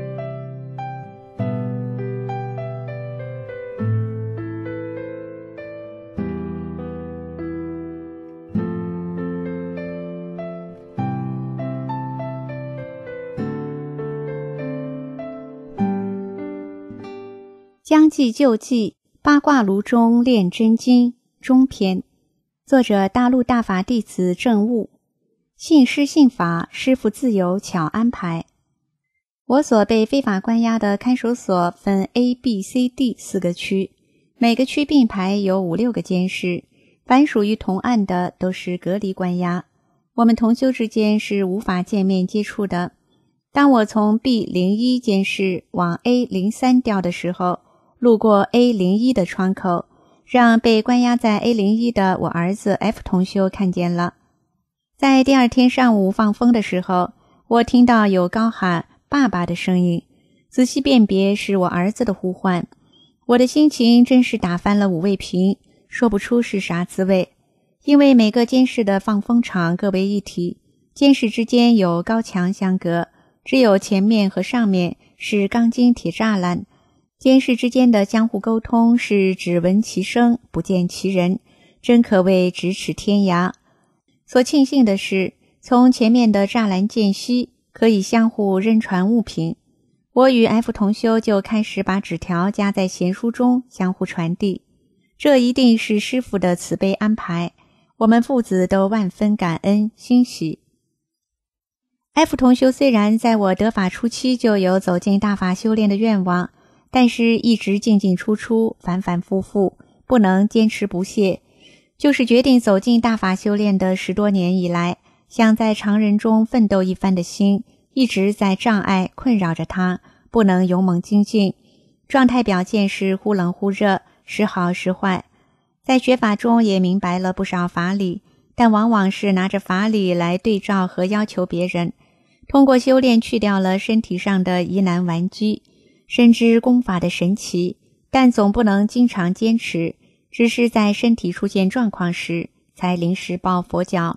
Speaker 9: 将计就计，八卦炉中炼真经中篇，作者大陆大法弟子证悟。信师信法，师父自有巧安排。我所被非法关押的看守所分 A、B、C、D 4个区，每个区并排有5、6个监视，凡属于同案的都是隔离关押。我们同修之间是无法见面接触的。当我从 B01 监室往 A03 调的时候，路过 A01 的窗口，让被关押在 A01 的我儿子 F 同修看见了。在第二天上午放风的时候，我听到有高喊爸爸的声音，仔细辨别是我儿子的呼唤。我的心情真是打翻了5味瓶，说不出是啥滋味。因为每个监室的放风场各为一体，监室之间有高墙相隔，只有前面和上面是钢筋铁栅栏。监室之间的相互沟通是只闻其声不见其人，真可谓咫尺天涯。所庆幸的是，从前面的栅栏间隙可以相互扔传物品。我与 F 同修就开始把纸条夹在闲书中相互传递，这一定是师父的慈悲安排，我们父子都万分感恩欣喜。F 同修虽然在我得法初期就有走进大法修炼的愿望，但是一直进进出出，反反复复，不能坚持不懈。就是决定走进大法修炼的10多年以来，想在常人中奋斗一番的心，一直在障碍困扰着他，不能勇猛精进，状态表现是忽冷忽热，时好时坏。在学法中也明白了不少法理，但往往是拿着法理来对照和要求别人。通过修炼去掉了身体上的疑难顽疾，深知功法的神奇，但总不能经常坚持，只是在身体出现状况时才临时抱佛脚。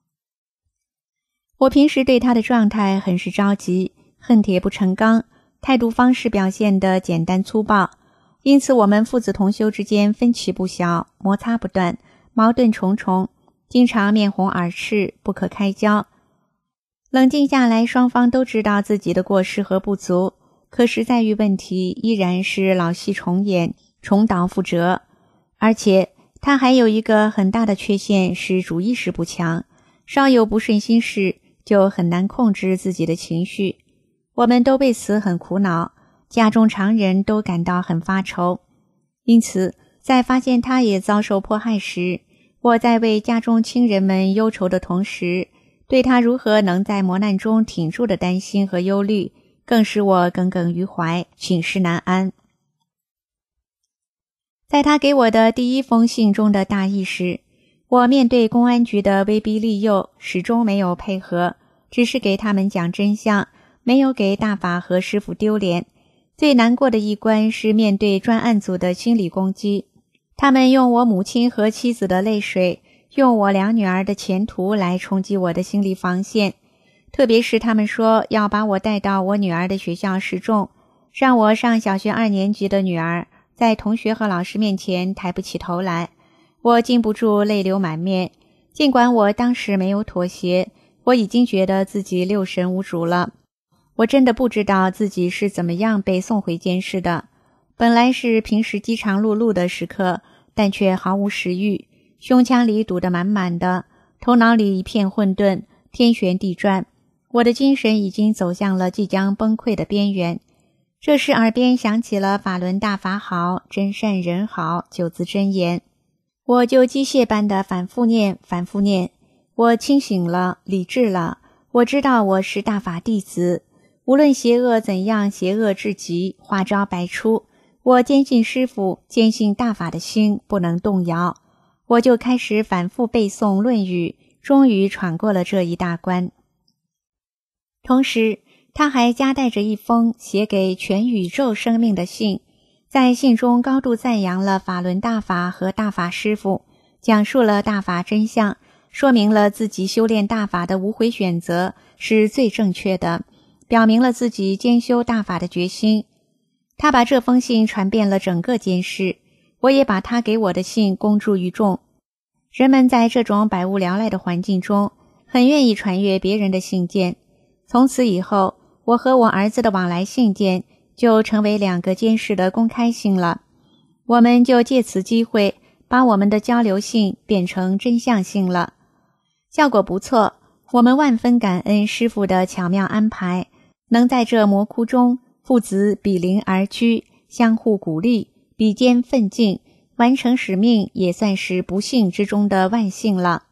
Speaker 9: 我平时对他的状态很是着急，恨铁不成钢，态度方式表现得简单粗暴，因此我们父子同修之间分歧不小，摩擦不断，矛盾重重，经常面红耳赤，不可开交。冷静下来，双方都知道自己的过失和不足，可是在于问题依然是老戏重演，重蹈覆辙。而且他还有一个很大的缺陷，是主意识不强，稍有不顺心事就很难控制自己的情绪。我们都为此很苦恼，家中常人都感到很发愁。因此在发现他也遭受迫害时，我在为家中亲人们忧愁的同时，对他如何能在磨难中挺住的担心和忧虑，更使我耿耿于怀，寝食难安。在他给我的第1封信中的大意是，我面对公安局的威逼利诱始终没有配合，只是给他们讲真相，没有给大法和师父丢脸。最难过的一关是面对专案组的心理攻击，他们用我母亲和妻子的泪水，用我2女儿的前途来冲击我的心理防线。特别是他们说要把我带到我女儿的学校示众，让我上小学2年级的女儿在同学和老师面前抬不起头来，我禁不住泪流满面。尽管我当时没有妥协，我已经觉得自己六神无主了。我真的不知道自己是怎么样被送回监室的。本来是平时饥肠辘辘的时刻，但却毫无食欲，胸腔里堵得满满的，头脑里一片混沌，天旋地转。我的精神已经走向了即将崩溃的边缘。这时耳边响起了法轮大法好，真善人好9字真言，我就机械般的反复念。我清醒了，理智了，我知道我是大法弟子，无论邪恶怎样邪恶至极，花招百出，我坚信师父，坚信大法的心不能动摇。我就开始反复背诵论语，终于闯过了这一大关。同时他还夹带着一封写给全宇宙生命的信，在信中高度赞扬了法轮大法和大法师父，讲述了大法真相，说明了自己修炼大法的无悔选择是最正确的，表明了自己兼修大法的决心。他把这封信传遍了整个监室，我也把他给我的信公诸于众。人们在这种百无聊赖的环境中，很愿意传阅别人的信件。从此以后，我和我儿子的往来信件就成为2个监事的公开信了。我们就借此机会把我们的交流信变成真相信了，效果不错。我们万分感恩师父的巧妙安排，能在这魔窟中父子比邻而居，相互鼓励，比肩奋进，完成使命，也算是不幸之中的万幸了。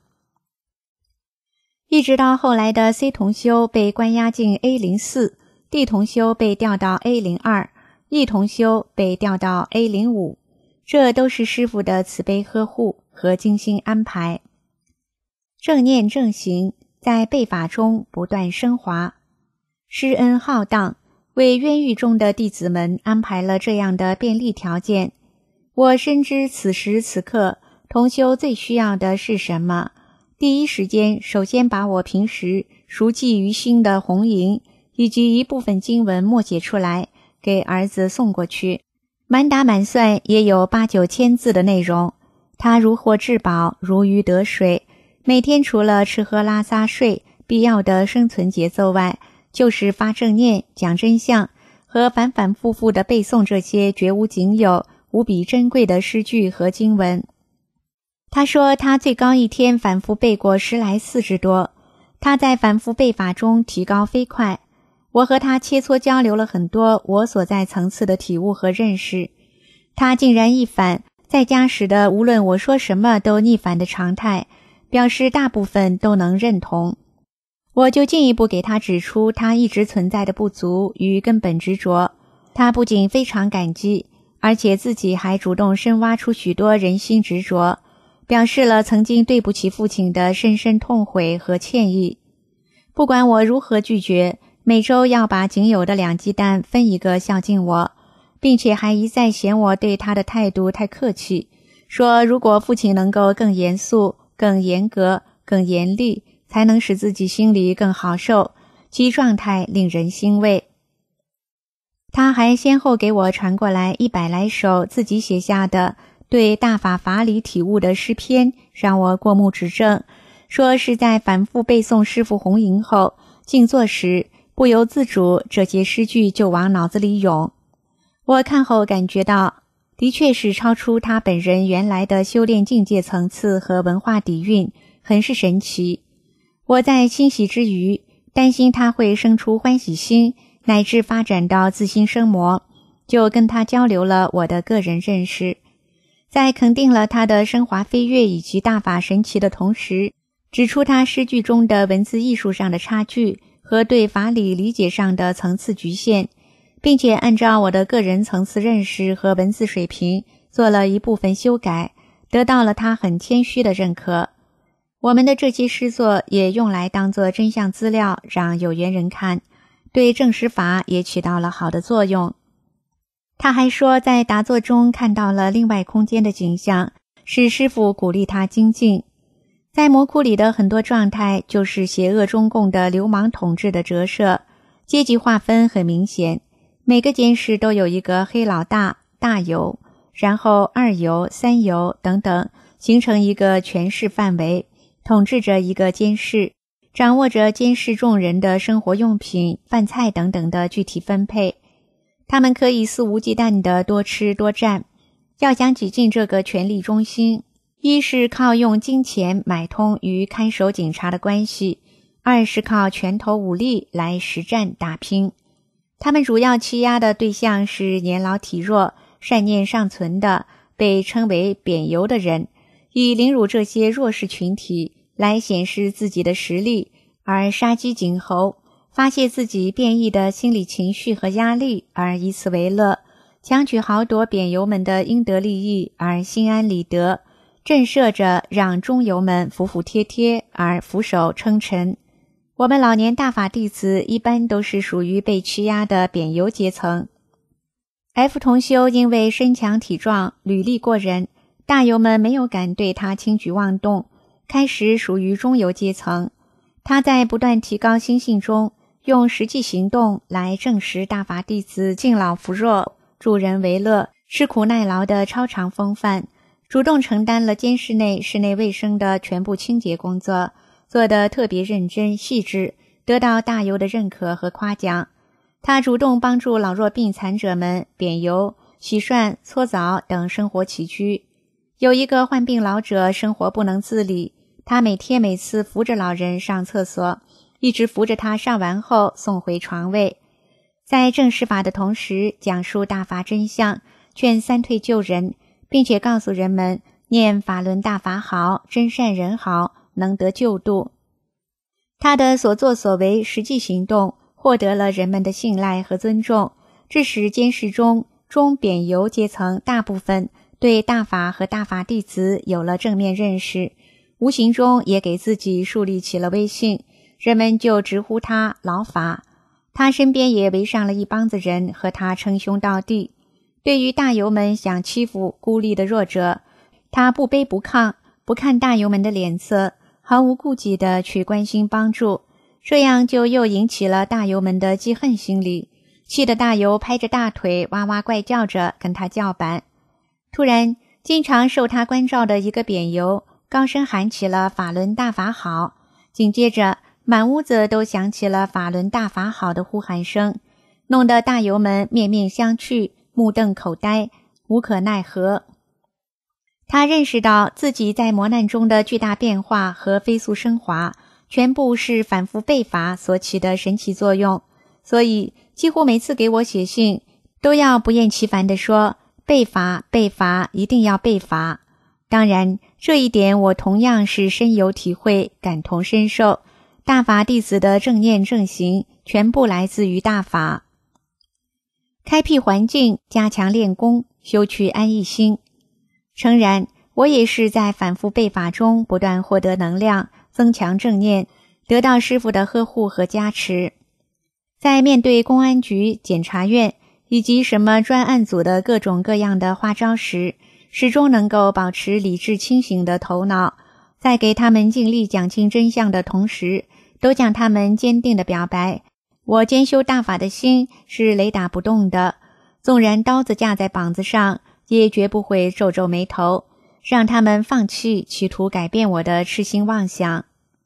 Speaker 9: 一直到后来的 C 同修被关押进 A04， D 同修被调到 A02， E 同修被调到 A05， 这都是师父的慈悲呵护和精心安排。正念正行在备法中不断升华，施恩浩荡，为冤狱中的弟子们安排了这样的便利条件。我深知此时此刻同修最需要的是什么，第一时间首先把我平时熟记于心的红银以及一部分经文默写出来，给儿子送过去。满打满算也有8、9千字的内容，他如获至宝，如鱼得水。每天除了吃喝拉撒睡必要的生存节奏外，就是发正念、讲真相和反反复复的背诵这些绝无仅有、无比珍贵的诗句和经文。他说他最高一天反复背过10来40多，他在反复背法中提高飞快。我和他切磋交流了很多我所在层次的体悟和认识，他竟然一反在家时的无论我说什么都逆反的常态，表示大部分都能认同。我就进一步给他指出他一直存在的不足与根本执着，他不仅非常感激，而且自己还主动深挖出许多人心执着，表示了曾经对不起父亲的深深痛悔和歉意。不管我如何拒绝，每周要把仅有的2鸡蛋分一个孝敬我，并且还一再嫌我对他的态度太客气，说如果父亲能够更严肃、更严格、更严厉，才能使自己心里更好受，其状态令人欣慰。他还先后给我传过来100来首自己写下的对大法法理体悟的诗篇，让我过目指正，说是在反复背诵师父红银后，静坐时不由自主这些诗句就往脑子里涌。我看后感觉到，的确是超出他本人原来的修炼境界层次和文化底蕴，很是神奇。我在欣喜之余，担心他会生出欢喜心，乃至发展到自心生魔，就跟他交流了我的个人认识。在肯定了他的升华飞跃以及大法神奇的同时，指出他诗句中的文字艺术上的差距和对法理理解上的层次局限，并且按照我的个人层次认识和文字水平做了一部分修改，得到了他很谦虚的认可。我们的这些诗作也用来当作真相资料让有缘人看，对证实法也起到了好的作用。他还说在打坐中看到了另外空间的景象，是师父鼓励他精进。在魔窟里的很多状态就是邪恶中共的流氓统治的折射，阶级划分很明显，每个监视都有一个黑老大、大游，然后二游、三游等等，形成一个权势范围，统治着一个监视，掌握着监视众人的生活用品、饭菜等等的具体分配。他们可以肆无忌惮地多吃多占，要想挤进这个权力中心，一是靠用金钱买通与看守警察的关系，二是靠拳头武力来实战打拼。他们主要欺压的对象是年老体弱、善念尚存的被称为扁游的人，以凌辱这些弱势群体来显示自己的实力，而杀鸡儆猴，发泄自己变异的心理情绪和压力，而以此为乐，强取豪夺扁游们的应得利益，而心安理得，震慑着让中游们服服帖帖而俯首称臣。我们老年大法弟子一般都是属于被欺压的扁游阶层。F 同修因为身强体壮，履历过人，大游们没有敢对他轻举妄动，开始属于中游阶层。他在不断提高心性中，用实际行动来证实大法弟子敬老扶弱、助人为乐、吃苦耐劳的超常风范，主动承担了监室内室内卫生的全部清洁工作，做得特别认真细致，得到大游的认可和夸奖。 他主动帮助老弱病残者们扁油、洗涮、搓澡等生活起居。有一个患病老者生活不能自理，他每次扶着老人上厕所，一直扶着他上完后送回床位。在正视法的同时，讲述大法真相，劝三退救人，并且告诉人们念法轮大法好，真善人好，能得救度。他的所作所为实际行动获得了人们的信赖和尊重，致使监视中扁油阶层大部分对大法和大法弟子有了正面认识，无形中也给自己树立起了威信，人们就直呼他老法。他身边也围上了一帮子人和他称兄道弟。对于大游们想欺负孤立的弱者，他不卑不亢，不看大游们的脸色，毫无顾忌地去关心帮助，这样就又引起了大游们的记恨心理，气得大游拍着大腿哇哇怪叫着跟他叫板。突然，经常受他关照的一个扁油高声喊起了法轮大法好，紧接着满屋子都响起了法轮大法好的呼喊声，弄得大游们面面相觑，目瞪口呆，无可奈何。他认识到自己在磨难中的巨大变化和飞速升华，全部是反复背法所起的神奇作用，所以几乎每次给我写信，都要不厌其烦地说背法，背法，一定要背法。当然，这一点我同样是深有体会，感同身受。大法弟子的正念正行，全部来自于大法。开辟环境，加强练功，修去安逸心。诚然，我也是在反复背法中不断获得能量，增强正念，得到师父的呵护和加持。在面对公安局、检察院以及什么专案组的各种各样的花招时，始终能够保持理智清醒的头脑，在给他们尽力讲清真相的同时，都向他们坚定地表白，我兼修大法的心是雷打不动的，纵然刀子架在膀子上，也绝不会皱皱眉头，让他们放弃企图改变我的痴心妄想。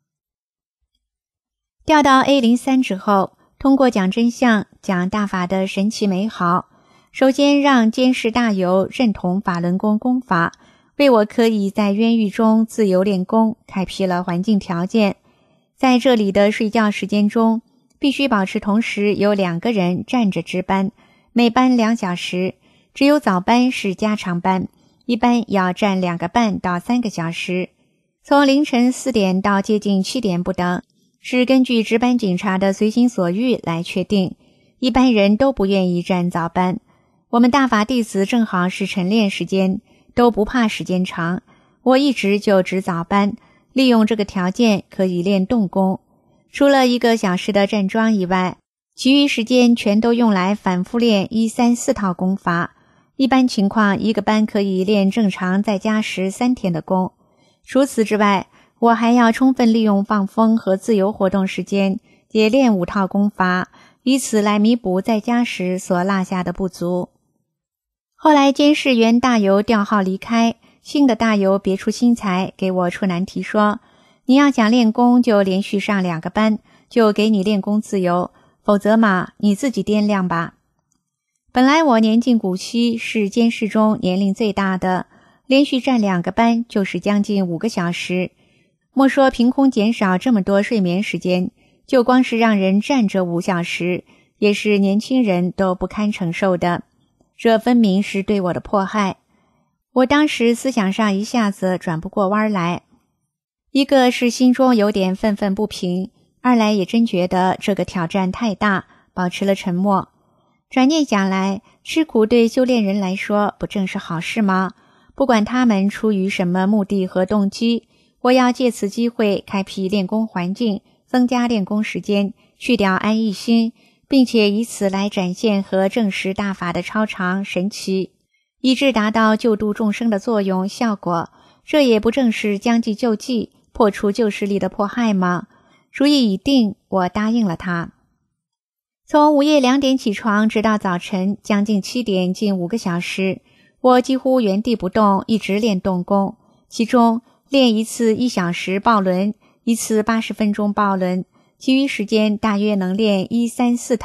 Speaker 9: 调到 A03 之后，通过讲真相，讲大法的神奇美好，首先让监视大游认同法轮功功法，为我可以在冤狱中自由练功开辟了环境条件。在这里的睡觉时间中，必须保持同时有2个人站着值班，每班2小时，只有早班是加长班，一般要站2个半到3个小时。从凌晨4点到接近7点不等，是根据值班警察的随心所欲来确定，一般人都不愿意站早班。我们大法弟子正好是晨练时间，都不怕时间长，我一直就值早班，利用这个条件可以练动功。除了1个小时的站桩以外，其余时间全都用来反复练1、3、4套功法。一般情况1个班可以练正常再加时3天的功。除此之外，我还要充分利用放风和自由活动时间，也练5套功法，以此来弥补在家时所落下的不足。后来监视员大游调号离开，新的大游别出心裁，给我出难题说，你要想练功就连续上2个班，就给你练功自由，否则嘛，你自己掂量吧。本来我年近古稀，是监视中年龄最大的，连续站2个班就是将近5个小时。莫说凭空减少这么多睡眠时间，就光是让人站着5小时，也是年轻人都不堪承受的。这分明是对我的迫害。我当时思想上一下子转不过弯来，一个是心中有点愤愤不平，二来也真觉得这个挑战太大，保持了沉默。转念想来，吃苦对修炼人来说不正是好事吗？不管他们出于什么目的和动机，我要借此机会开辟练功环境，增加练功时间，去掉安逸心，并且以此来展现和证实大法的超常神奇，以致达到救度众生的作用效果。这也不正是将计就计，破除旧势力的迫害吗？主意已定，我答应了他。从午夜2点起床，直到早晨将近7点，近5个小时，我几乎原地不动，一直练动功。其中练一次1小时抱轮，一次80分钟抱轮，其余时间大约能练1、3、4套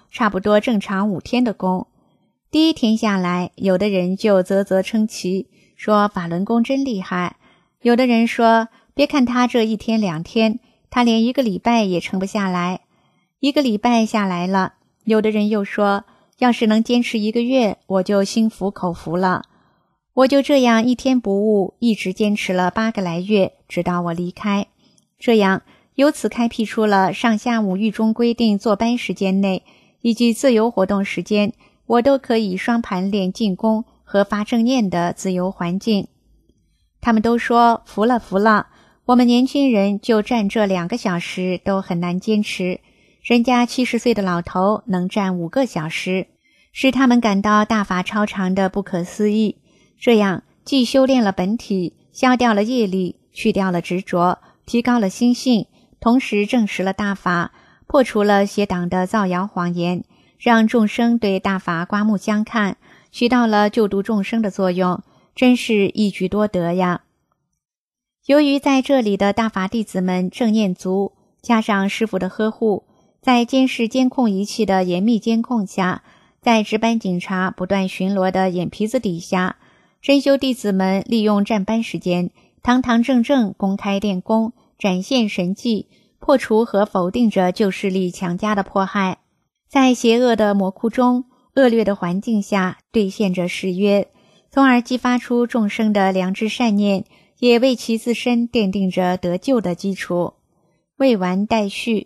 Speaker 9: 差不多正常5天的功。第1天下来，有的人就啧啧称奇，说法轮功真厉害。有的人说，别看他这1天2天，他连1个礼拜也撑不下来。1个礼拜下来了，有的人又说，要是能坚持1个月，我就心服口服了。我就这样一天不误，一直坚持了8个来月，直到我离开。这样由此开辟出了上下午狱中规定坐班时间内以及自由活动时间，我都可以双盘练静功和发正念的自由环境。他们都说服了服了，我们年轻人就站这2个小时都很难坚持，人家70岁的老头能站5个小时，使他们感到大法超常的不可思议。这样既修炼了本体，消掉了业力，去掉了执着，提高了心性，同时证实了大法，破除了邪党的造谣谎言，让众生对大法刮目相看，起到了救度众生的作用，真是一举多得呀。由于在这里的大法弟子们正念足，加上师父的呵护，在监视监控仪器的严密监控下，在值班警察不断巡逻的眼皮子底下，真修弟子们利用站班时间，堂堂正正公开练功，展现神迹，破除和否定着旧势力强加的迫害。在邪恶的魔窟中，恶劣的环境下，兑现着誓约，从而激发出众生的良知善念，也为其自身奠定着得救的基础。未完待续。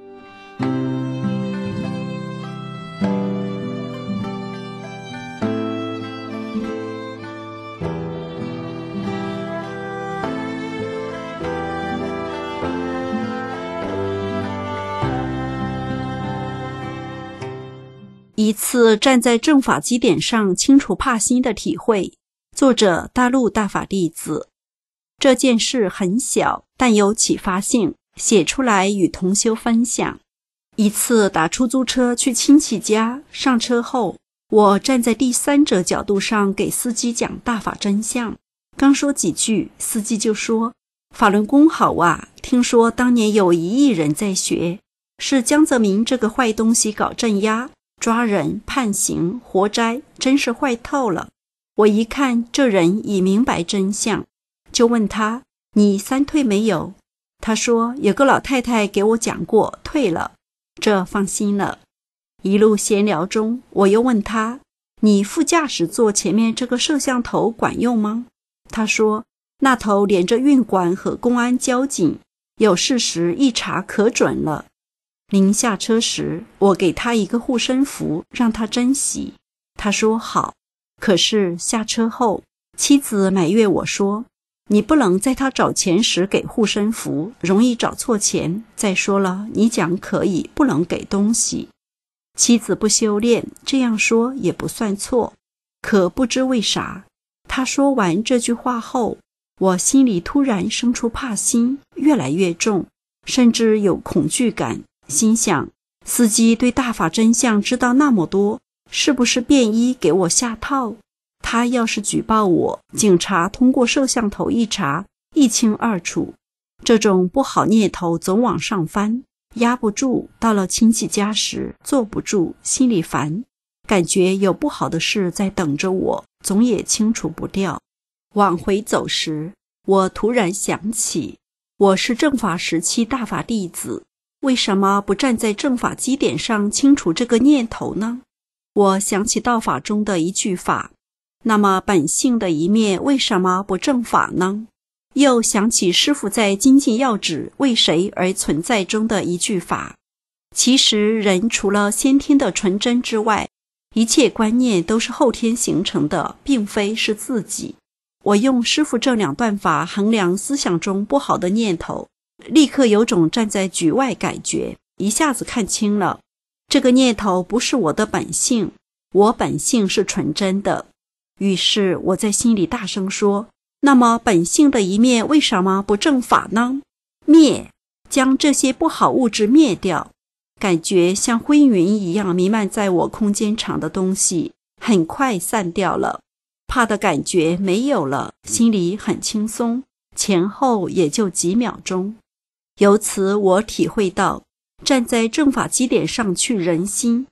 Speaker 10: 一次站在正法基点上清除怕心的体会。作者大陆大法弟子。这件事很小，但有启发性，写出来与同修分享。一次打出租车去亲戚家，上车后，我站在第三者角度上给司机讲大法真相。刚说几句，司机就说：“法轮功好啊，听说当年有1亿人在学，是江泽民这个坏东西搞镇压。抓人、判刑、活摘，真是坏透了。”我一看这人已明白真相，就问他：“你3退没有？”他说：“有个老太太给我讲过，退了。”这放心了。一路闲聊中，我又问他：“你副驾驶座前面这个摄像头管用吗？”他说：“那头连着运管和公安交警，有事时一查可准了。”临下车时，我给他一个护身符，让他珍惜。他说好。可是下车后，妻子埋怨我说：“你不能在他找钱时给护身符，容易找错钱。再说了，你讲可以，不能给东西。”妻子不修炼，这样说也不算错。可不知为啥，他说完这句话后，我心里突然生出怕心，越来越重，甚至有恐惧感。心想，司机对大法真相知道那么多，是不是便衣给我下套？他要是举报我，警察通过摄像头一查，一清二楚。这种不好念头总往上翻，压不住，到了亲戚家时坐不住，心里烦，感觉有不好的事在等着我，总也清除不掉。往回走时，我突然想起，我是正法时期大法弟子，为什么不站在正法基点上清除这个念头呢？我想起道法中的一句法，那么本性的一面为什么不正法呢？又想起师父在精进要旨为谁而存在中的一句法，其实人除了先天的纯真之外，一切观念都是后天形成的，并非是自己。我用师父这2段法衡量思想中不好的念头，立刻有种站在局外感觉，一下子看清了，这个念头不是我的本性，我本性是纯真的。于是我在心里大声说，那么本性的一面为什么不正法呢？灭，将这些不好物质灭掉。感觉像灰云一样弥漫在我空间场的东西，很快散掉了，怕的感觉没有了，心里很轻松，前后也就几秒钟。由此我体会到，站在正法基点上去人心，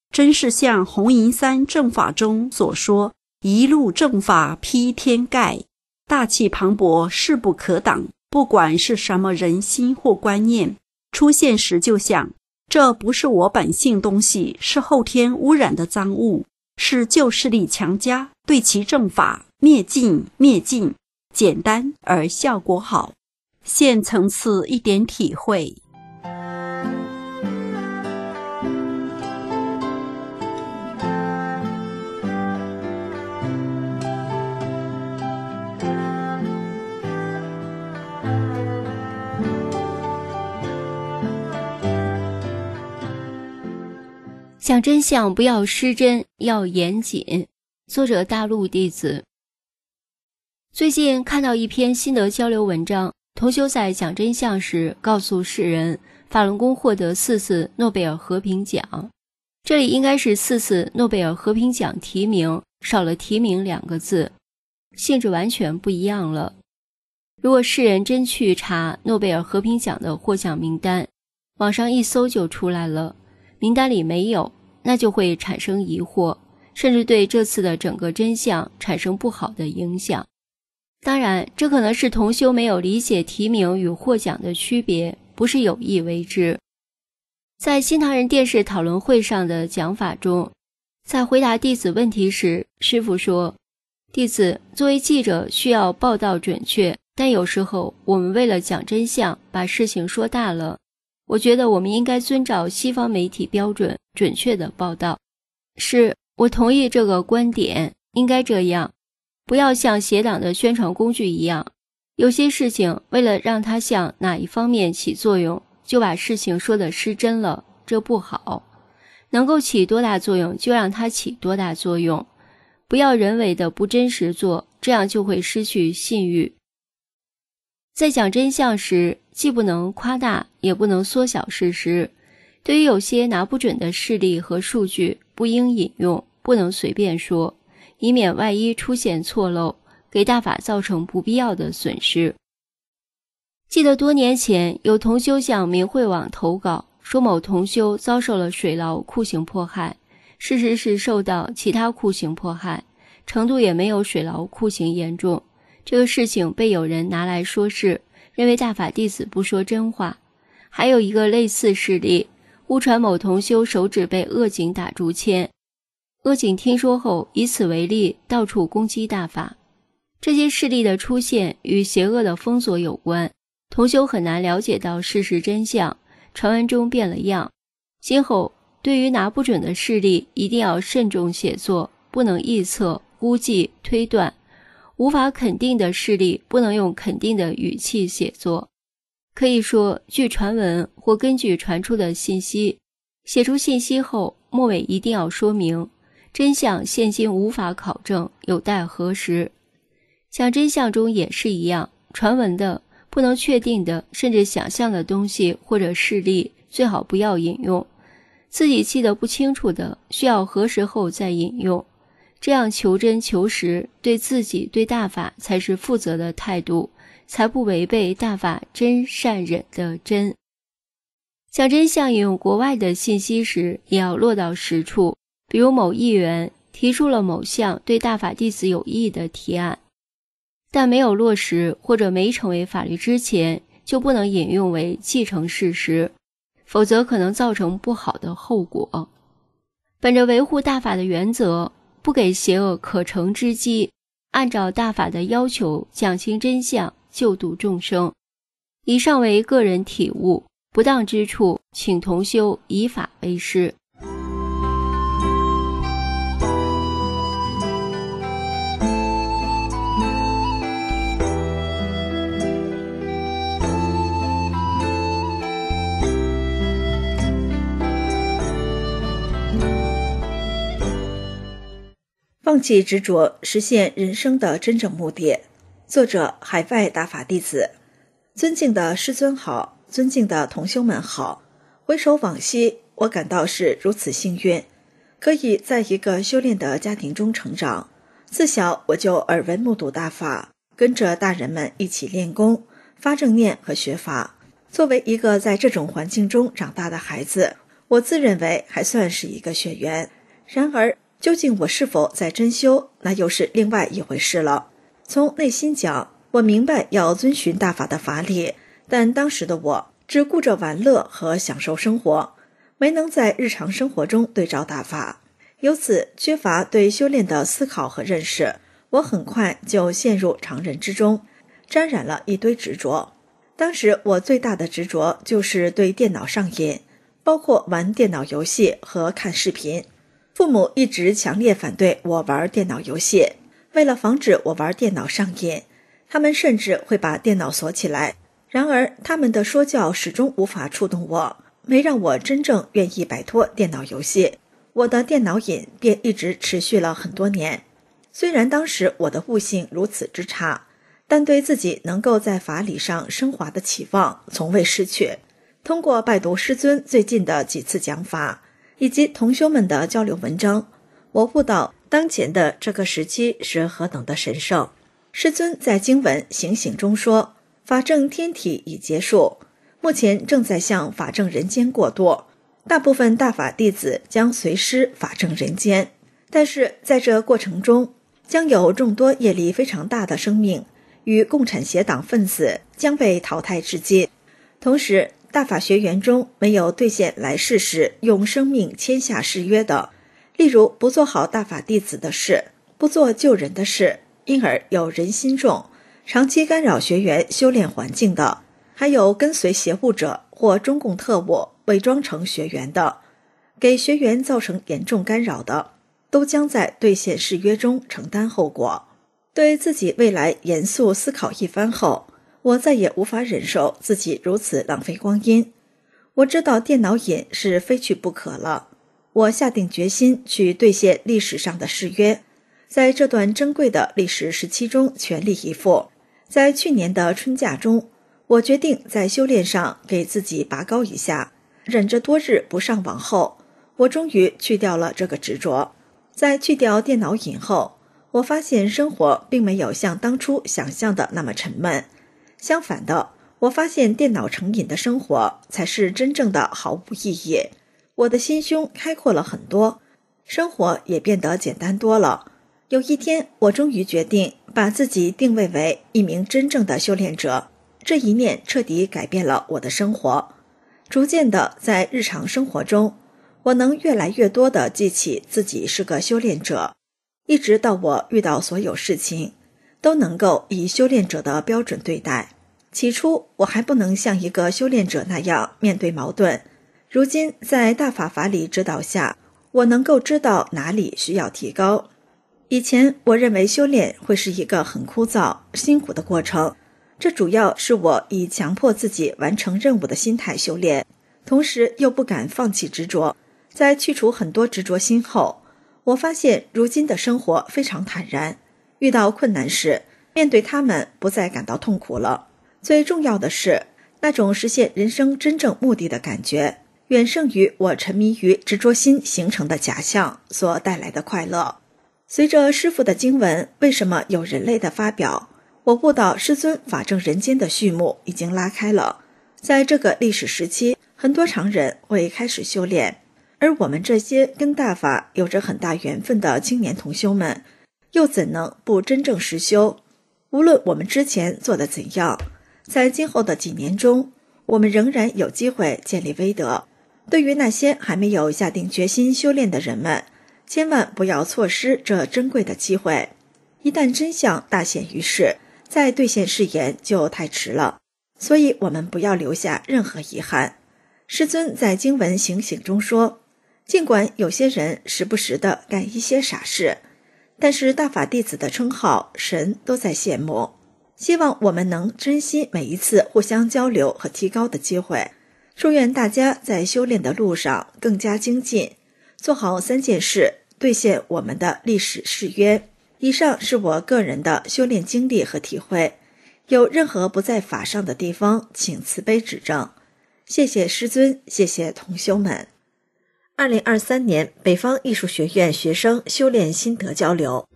Speaker 10: 真是像弘银山正法中所说，一路正法披天盖，大气磅礴，势不可挡。不管是什么人心或观念，出现时就想，这不是我本性东西，是后天污染的脏物，是旧势力强加，对其正法灭尽，简单而效果好。现层次一点体会。
Speaker 6: 想真相不要失真，要严谨。作者大陆弟子。最近看到一篇心得交流文章，同修在讲真相时告诉世人，法轮功获得4次诺贝尔和平奖，这里应该是4次诺贝尔和平奖提名，少了提名2个字，性质完全不一样了。如果世人真去查诺贝尔和平奖的获奖名单，网上一搜就出来了，名单里没有，那就会产生疑惑，甚至对这次的整个真相产生不好的影响。当然，这可能是同修没有理解提名与获奖的区别，不是有意为之。在新唐人电视讨论会上的讲法中，在回答弟子问题时，师父说，弟子作为记者需要报道准确，但有时候我们为了讲真相，把事情说大了。我觉得我们应该遵照西方媒体标准，准确的报道。是，我同意这个观点，应该这样，不要像邪党的宣传工具一样，有些事情为了让它向哪一方面起作用，就把事情说得失真了，这不好。能够起多大作用就让它起多大作用，不要人为的不真实做，这样就会失去信誉。在讲真相时，既不能夸大，也不能缩小事实。对于有些拿不准的事例和数据，不应引用，不能随便说，以免万一出现错漏，给大法造成不必要的损失。记得多年前有同修向明慧网投稿，说某同修遭受了水牢酷刑迫害，事实是受到其他酷刑迫害，程度也没有水牢酷刑严重。这个事情被有人拿来说事，认为大法弟子不说真话。还有一个类似事例，误传某同修手指被恶警打竹签，恶警听说后以此为例，到处攻击大法。这些事例的出现与邪恶的封锁有关，同修很难了解到事实真相，传闻中变了样。今后对于拿不准的事例，一定要慎重写作，不能臆测、估计、推断。无法肯定的事例，不能用肯定的语气写作。可以说，据传闻或根据传出的信息，写出信息后，末尾一定要说明真相现今无法考证，有待核实。讲真相中也是一样，传闻的、不能确定的，甚至想象的东西或者事例，最好不要引用。自己记得不清楚的，需要核实后再引用。这样求真求实，对自己对大法才是负责的态度，才不违背大法真善忍的真。讲真相引用国外的信息时，也要落到实处，比如某议员提出了某项对大法弟子有益的提案，但没有落实或者没成为法律之前，就不能引用为既成事实，否则可能造成不好的后果。本着维护大法的原则，不给邪恶可乘之机，按照大法的要求讲清真相，救度众生。以上为个人体悟，不当之处，请同修以法为师。
Speaker 7: 放弃执着，实现人生的真正目的。作者：海外大法弟子。尊敬的师尊好，尊敬的同修们好。回首往昔，我感到是如此幸运，可以在一个修炼的家庭中成长。自小我就耳闻目睹大法，跟着大人们一起练功、发正念和学法。作为一个在这种环境中长大的孩子， 我自认为还算是一个学员。然而，究竟我是否在真修，那又是另外一回事了。从内心讲，我明白要遵循大法的法理，但当时的我只顾着玩乐和享受生活，没能在日常生活中对照大法，由此缺乏对修炼的思考和认识。我很快就陷入常人之中，沾染了一堆执着。当时我最大的执着就是对电脑上瘾，包括玩电脑游戏和看视频。父母一直强烈反对我玩电脑游戏，为了防止我玩电脑上瘾，他们甚至会把电脑锁起来。然而他们的说教始终无法触动我，没让我真正愿意摆脱电脑游戏。我的电脑瘾便一直持续了很多年。虽然当时我的悟性如此之差，但对自己能够在法理上升华的期望从未失去。通过拜读师尊最近的几次讲法，以及同修们的交流文章，我悟到当前的这个时期是何等的神圣。师尊在经文醒醒中说，法正天体已结束，目前正在向法正人间过渡，大部分大法弟子将随师法正人间，但是在这过程中，将有众多业力非常大的生命与共产邪党分子将被淘汰至尽。同时，大法学员中没有兑现来世时用生命签下誓约的，例如不做好大法弟子的事，不做救人的事，因而有人心重，长期干扰学员修炼环境的，还有跟随邪物者或中共特务伪装成学员的，给学员造成严重干扰的，都将在兑现誓约中承担后果。对自己未来严肃思考一番后，我再也无法忍受自己如此浪费光阴。我知道电脑瘾是非去不可了，我下定决心去兑现历史上的誓约，在这段珍贵的历史时期中全力以赴。在去年的春假中，我决定在修炼上给自己拔高一下，忍着多日不上网后，我终于去掉了这个执着。在去掉电脑瘾后，我发现生活并没有像当初想象的那么沉闷，相反的，我发现电脑成瘾的生活才是真正的毫无意义。我的心胸开阔了很多，生活也变得简单多了。有一天，我终于决定把自己定位为一名真正的修炼者，这一念彻底改变了我的生活。逐渐的，在日常生活中，我能越来越多地记起自己是个修炼者，一直到我遇到所有事情都能够以修炼者的标准对待。起初我还不能像一个修炼者那样面对矛盾，如今在大法法理指导下，我能够知道哪里需要提高。以前我认为修炼会是一个很枯燥辛苦的过程，这主要是我以强迫自己完成任务的心态修炼，同时又不敢放弃执着。在去除很多执着心后，我发现如今的生活非常坦然，遇到困难时，面对他们不再感到痛苦了。最重要的是，那种实现人生真正目的的感觉，远胜于我沉迷于执着心形成的假象所带来的快乐。随着师父的经文为什么有人类的发表，我悟到师尊法正人间的序幕已经拉开了。在这个历史时期，很多常人会开始修炼，而我们这些跟大法有着很大缘分的青年同修们，又怎能不真正实修？无论我们之前做得怎样，在今后的几年中，我们仍然有机会建立威德。对于那些还没有下定决心修炼的人们，千万不要错失这珍贵的机会。一旦真相大显于世，再兑现誓言就太迟了。所以我们不要留下任何遗憾。师尊在经文醒醒中说，尽管有些人时不时地干一些傻事，但是大法弟子的称号，神都在羡慕。希望我们能珍惜每一次互相交流和提高的机会。祝愿大家在修炼的路上更加精进，做好3件事，兑现我们的历史誓约。以上是我个人的修炼经历和体会，有任何不在法上的地方，请慈悲指正。谢谢师尊，谢谢同修们。2023年北方艺术学院学生修炼心得交流。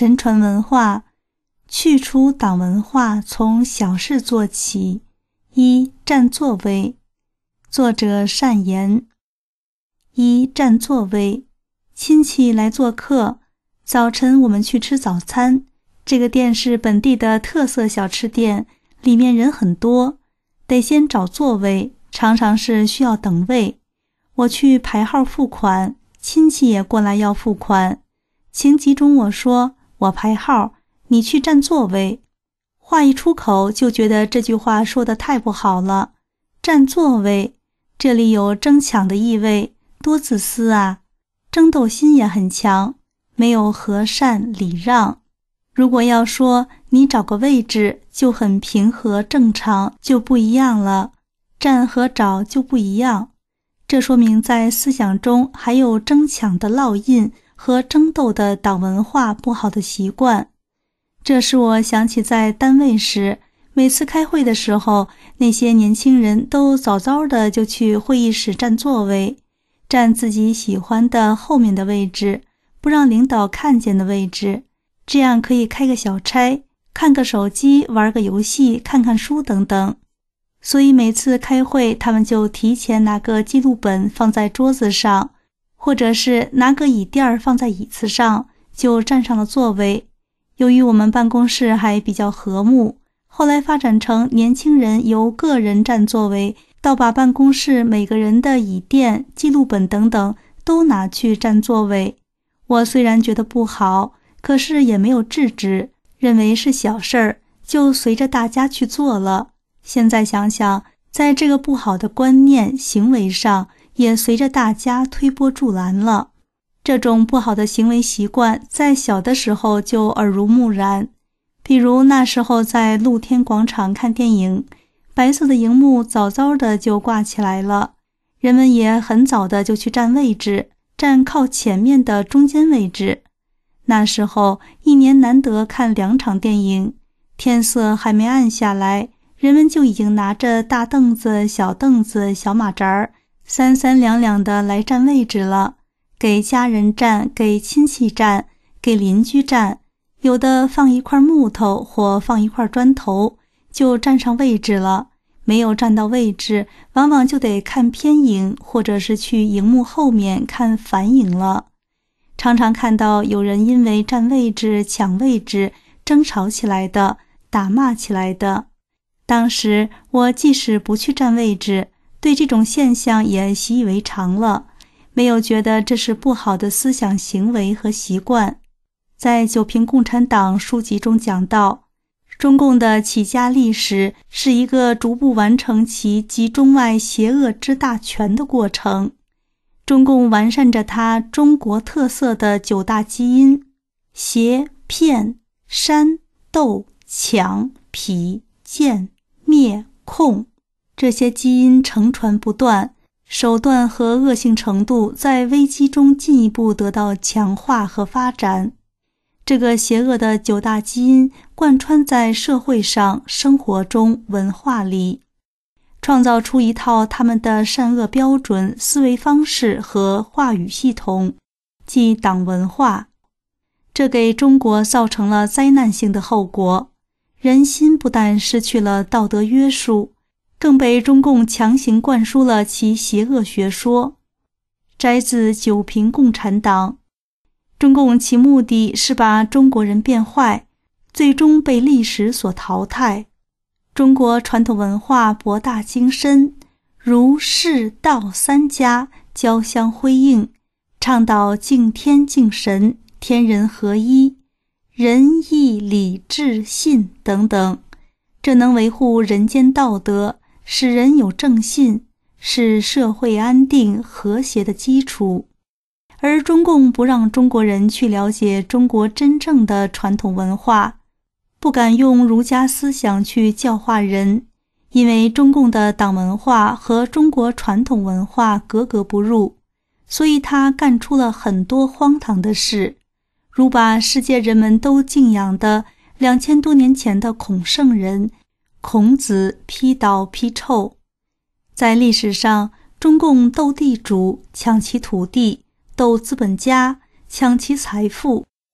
Speaker 11: 神传文化，去除党文化从小事做起。一、占座位。作者善言。一、占座位。亲戚来做客，早晨我们去吃早餐，这个店是本地的特色小吃店，里面人很多，得先找座位，常常是需要等位。我去排号付款，亲戚也过来要付款。情急中我说，我排号，你去占座位。话一出口就觉得这句话说得太不好了。占座位，这里有争抢的意味，多自私啊！争斗心也很强，没有和善礼让。如果要说你找个位置就很平和正常，就不一样了。占和找就不一样，这说明在思想中还有争抢的烙印和争斗的党文化不好的习惯。这使我想起在单位时，每次开会的时候，那些年轻人都早早的就去会议室占座位，占自己喜欢的后面的位置，不让领导看见的位置，这样可以开个小差，看个手机，玩个游戏，看看书等等。所以每次开会，他们就提前拿个记录本放在桌子上，或者是拿个椅垫放在椅子上，就站上了座位。由于我们办公室还比较和睦，后来发展成年轻人由个人占座位，到把办公室每个人的椅垫、记录本等等都拿去占座位。我虽然觉得不好，可是也没有制止，认为是小事儿，就随着大家去做了。现在想想，在这个不好的观念行为上，也随着大家推波助澜了。这种不好的行为习惯在小的时候就耳濡目染，比如那时候在露天广场看电影，白色的荧幕早早的就挂起来了，人们也很早的就去占位置，占靠前面的中间位置。那时候一年难得看2场电影，天色还没暗下来，人们就已经拿着大凳子、小凳子、小马扎儿，三三两两的来占位置了。给家人占，给亲戚占，给邻居占，有的放一块木头或放一块砖头，就占上位置了。没有占到位置，往往就得看偏影，或者是去荧幕后面看反影了。常常看到有人因为占位置、抢位置争吵起来的，打骂起来的。当时我即使不去占位置，对这种现象也习以为常了，没有觉得这是不好的思想行为和习惯。在《九评共产党》书籍中讲到，中共的起家历史是一个逐步完成其集中外邪恶之大权的过程。中共完善着它中国特色的9大基因：邪、骗、煽、斗、抢、痞、贱、灭、控，这些基因承传不断，手段和恶性程度在危机中进一步得到强化和发展。这个邪恶的9大基因贯穿在社会上、生活中、文化里，创造出一套他们的善恶标准、思维方式和话语系统，即党文化。这给中国造成了灾难性的后果，人心不但失去了道德约束，更被中共强行灌输了其邪恶学说。摘自《九评共产党》。中共其目的是把中国人变坏，最终被历史所淘汰。中国传统文化博大精深，儒释道3家交相辉映，倡导敬天敬神、天人合一、仁义礼智信等等，这能维护人间道德，使人有正信，是社会安定和谐的基础。而中共不让中国人去了解中国真正的传统文化，不敢用儒家思想去教化人，因为中共的党文化和中国传统文化格格不入，所以他干出了很多荒唐的事，如把世界人们都敬仰的2000多年前的孔圣人孔子批倒批臭。在历史上，中共斗地主，抢其土地，斗资本家，抢其财富，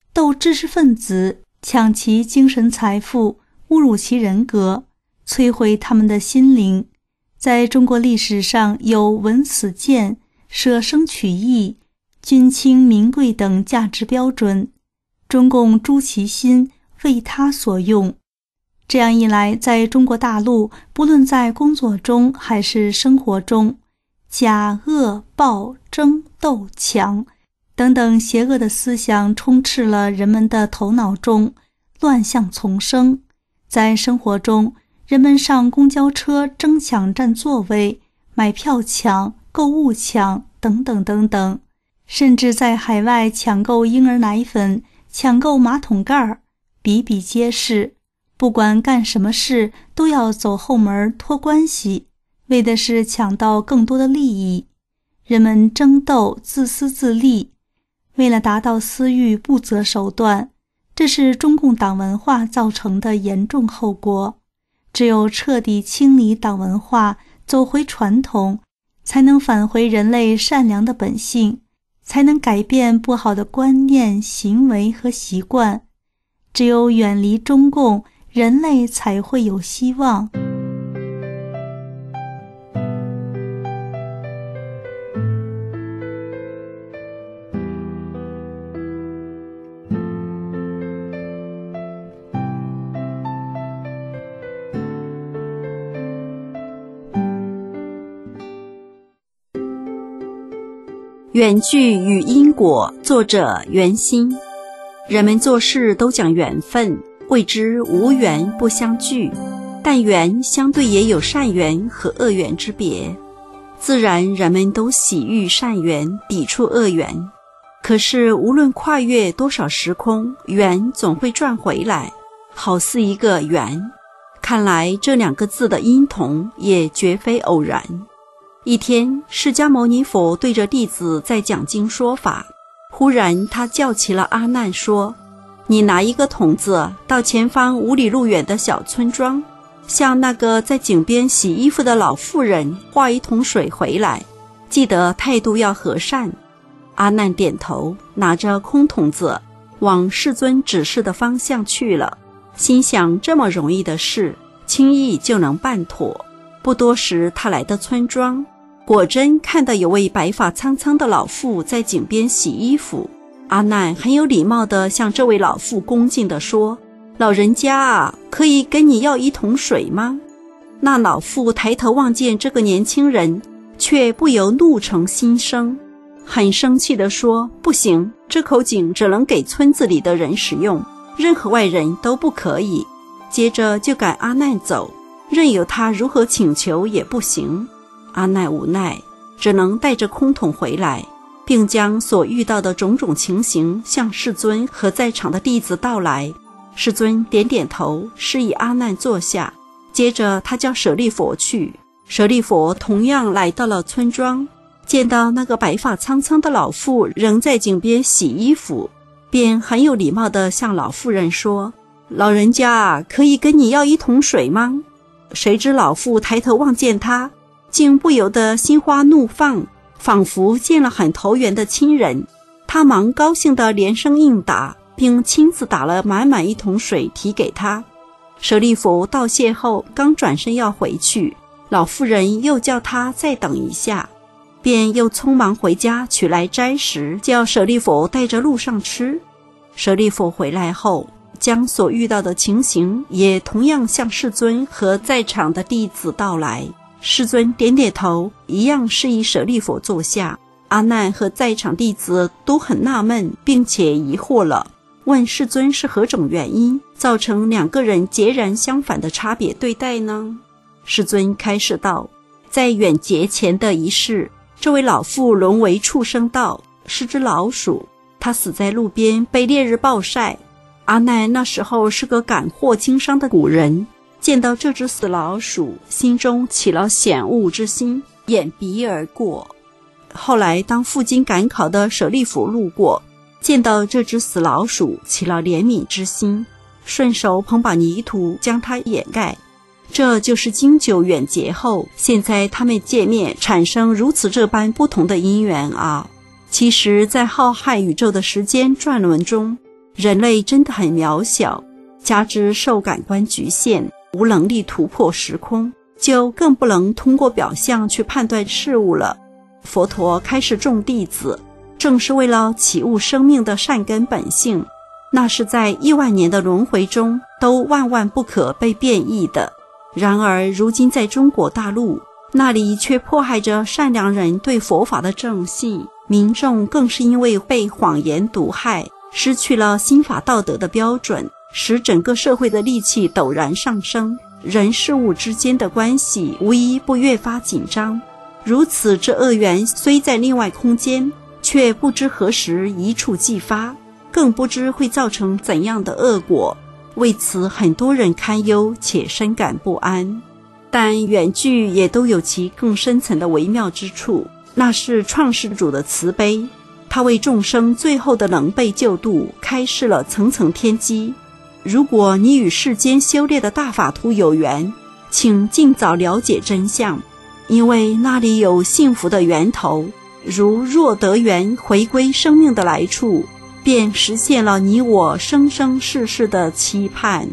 Speaker 11: 斗知识分子，抢其精神财富，侮辱其人格，摧毁他们的心灵。在中国历史上有文死谏、舍生取义、君轻民贵等价值标准，中共诛其心，为他所用。这样一来，在中国大陆，不论在工作中还是生活中，假恶暴争斗抢等等邪恶的思想充斥了人们的头脑中，乱象丛生。在生活中，人们上公交车争抢占座位，买票抢、购物抢等等等等，甚至在海外抢购婴儿奶粉、抢购马桶盖，比比皆是。不管干什么事，都要走后门托关系，为的是抢到更多的利益。人们争斗，自私自利，为了达到私欲不择手段，这是中共党文化造成的严重后果。只有彻底清理党文化，走回传统，才能返回人类善良的本性，才能改变不好的观念、行为和习惯。只有远离中共，人类才会有希望。
Speaker 10: 缘聚与因果，作者袁心。人们做事都讲缘分，谓之无缘不相聚，但缘相对也有善缘和恶缘之别。自然人们都喜遇善缘，抵触恶缘。可是无论跨越多少时空，缘总会转回来，好似一个缘。看来这两个字的音同也绝非偶然。一天，释迦牟尼佛对着弟子在讲经说法，忽然他叫起了阿难说，你拿一个桶子到前方5里路远的小村庄，向那个在井边洗衣服的老妇人化一桶水回来，记得态度要和善。阿难点头，拿着空桶子往世尊指示的方向去了，心想这么容易的事，轻易就能办妥。不多时，他来到村庄，果真看到有位白发苍苍的老妇在井边洗衣服。阿难很有礼貌地向这位老妇恭敬地说，老人家啊，可以跟你要一桶水吗？那老妇抬头望见这个年轻人，却不由怒从心生，很生气地说，不行，这口井只能给村子里的人使用，任何外人都不可以。接着就赶阿难走，任由他如何请求也不行。阿难无奈，只能带着空桶回来，并将所遇到的种种情形向世尊和在场的弟子道来。世尊点点头，示意阿难坐下。接着他叫舍利弗去。舍利弗同样来到了村庄，见到那个白发苍苍的老妇仍在井边洗衣服，便很有礼貌地向老妇人说，老人家，可以跟你要一桶水吗？谁知老妇抬头望见他，竟不由得心花怒放，仿佛见了很投缘的亲人。他忙高兴地连声应答，并亲自打了满满一桶水提给他。舍利弗道谢后，刚转身要回去，老妇人又叫他再等一下，便又匆忙回家取来斋食，叫舍利弗带着路上吃。舍利弗回来后，将所遇到的情形也同样向世尊和在场的弟子道来。世尊点点头，一样示意舍利弗坐下。阿难和在场弟子都很纳闷，并且疑惑了，问世尊是何种原因造成两个人截然相反的差别对待呢？世尊开示道，在远劫前的一世，这位老妇沦为畜生道，是只老鼠，她死在路边被烈日暴晒。阿难那时候是个感惑经商的古人，见到这只死老鼠，心中起了险恶之心，掩鼻而过。后来当赴京赶考的舍利弗路过，见到这只死老鼠，起了怜悯之心，顺手捧把泥土将它掩盖。这就是经久远劫后，现在他们见面产生如此这般不同的因缘啊！其实在浩瀚宇宙的时间转轮中， 人类真的很渺小，加之受感官局限，无能力突破时空，就更不能通过表象去判断事物了。佛陀开始种弟子，正是为了启悟生命的善根本性，那是在亿万年的轮回中都万万不可被变异的。然而如今在中国大陆，那里却迫害着善良人对佛法的正信，民众更是因为被谎言毒害，失去了心法道德的标准，使整个社会的戾气陡然上升，人事物之间的关系无一不越发紧张。如此，这恶缘虽在另外空间，却不知何时一触即发，更不知会造成怎样的恶果。为此，很多人堪忧且深感不安。但远剧也都有其更深层的微妙之处，那是创世主的慈悲，他为众生最后的能被救度开示了层层天机。如果你与世间修炼的大法图有缘，请尽早了解真相，因为那里有幸福的源头。如若得缘回归生命的来处，便实现了你我生生世世的期盼。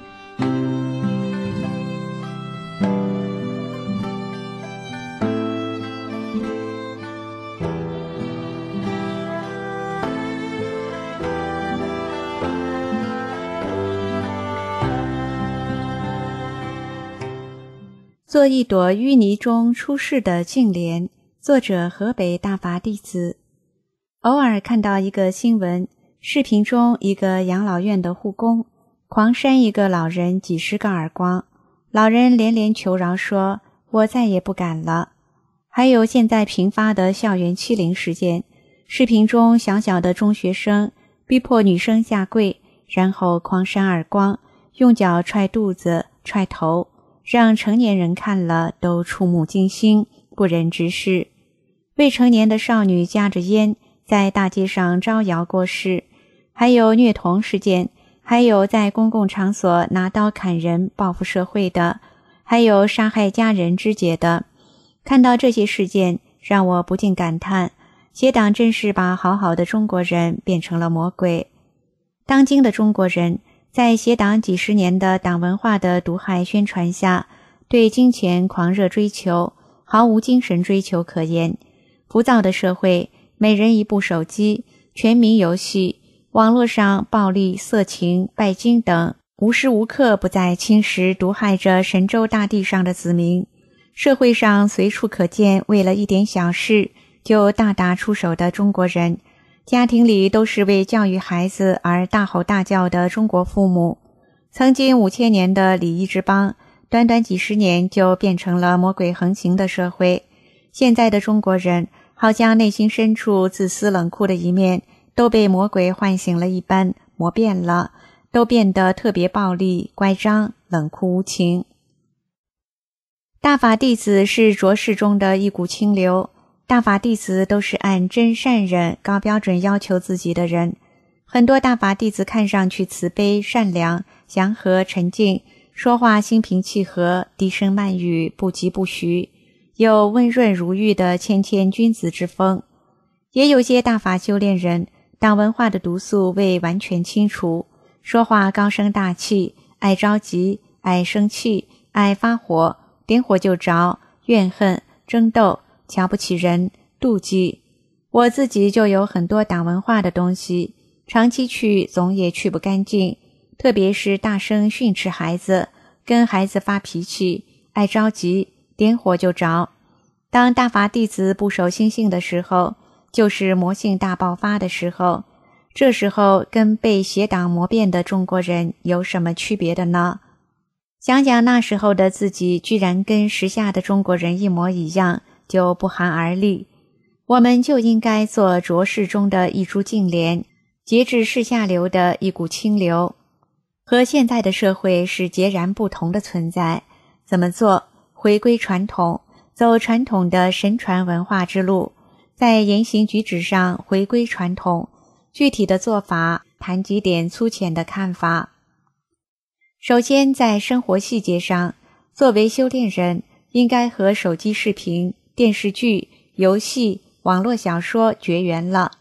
Speaker 9: 做一朵淤泥中出世的净莲，作者河北大法弟子。偶尔看到一个新闻，视频中一个养老院的护工狂扇一个老人几十个耳光，老人连连求饶说：“我再也不敢了。”还有现在频发的校园欺凌事件，视频中小小的中学生逼迫女生下跪，然后狂扇耳光，用脚踹肚子、踹头，让成年人看了都触目惊心，不忍直视。未成年的少女夹着烟在大街上招摇过市，还有虐童事件，还有在公共场所拿刀砍人报复社会的，还有杀害家人肢解的。看到这些事件，让我不禁感叹，邪党真是把好好的中国人变成了魔鬼。当今的中国人在邪党几十年的党文化的毒害宣传下，对金钱狂热追求，毫无精神追求可言。浮躁的社会，每人一部手机，全民游戏，网络上暴力、色情、拜金等，无时无刻不在侵蚀毒害着神州大地上的子民。社会上随处可见为了一点小事就大打出手的中国人，家庭里都是为教育孩子而大吼大叫的中国父母。曾经5000年的礼仪之邦，短短几十年就变成了魔鬼横行的社会。现在的中国人好像内心深处自私冷酷的一面都被魔鬼唤醒了一般，磨变了，都变得特别暴力、乖张、冷酷无情。大法弟子是浊世中的一股清流，大法弟子都是按真善忍高标准要求自己的人。很多大法弟子看上去慈悲、善良、祥和、沉静，说话心平气和，低声慢语，不疾不徐，有温润如玉的谦谦君子之风。也有些大法修炼人，党文化的毒素未完全清除，说话高声大气，爱着急，爱生气，爱发火，点火就着，怨恨、争斗，瞧不起人，妒忌。我自己就有很多党文化的东西，长期去总也去不干净，特别是大声训斥孩子，跟孩子发脾气，爱着急，点火就着。当大法弟子不守心性的时候，就是魔性大爆发的时候。这时候跟被邪党磨变的中国人有什么区别的呢？想想那时候的自己居然跟时下的中国人一模一样，就不寒而栗。我们就应该做浊世中的一株净莲，节制世下流的一股清流。和现在的社会是截然不同的存在。怎么做？回归传统，走传统的神传文化之路，在言行举止上回归传统。具体的做法，谈几点粗浅的看法。首先，在生活细节上，作为修炼人，应该和手机视频、电视剧、游戏、网络小说绝缘了。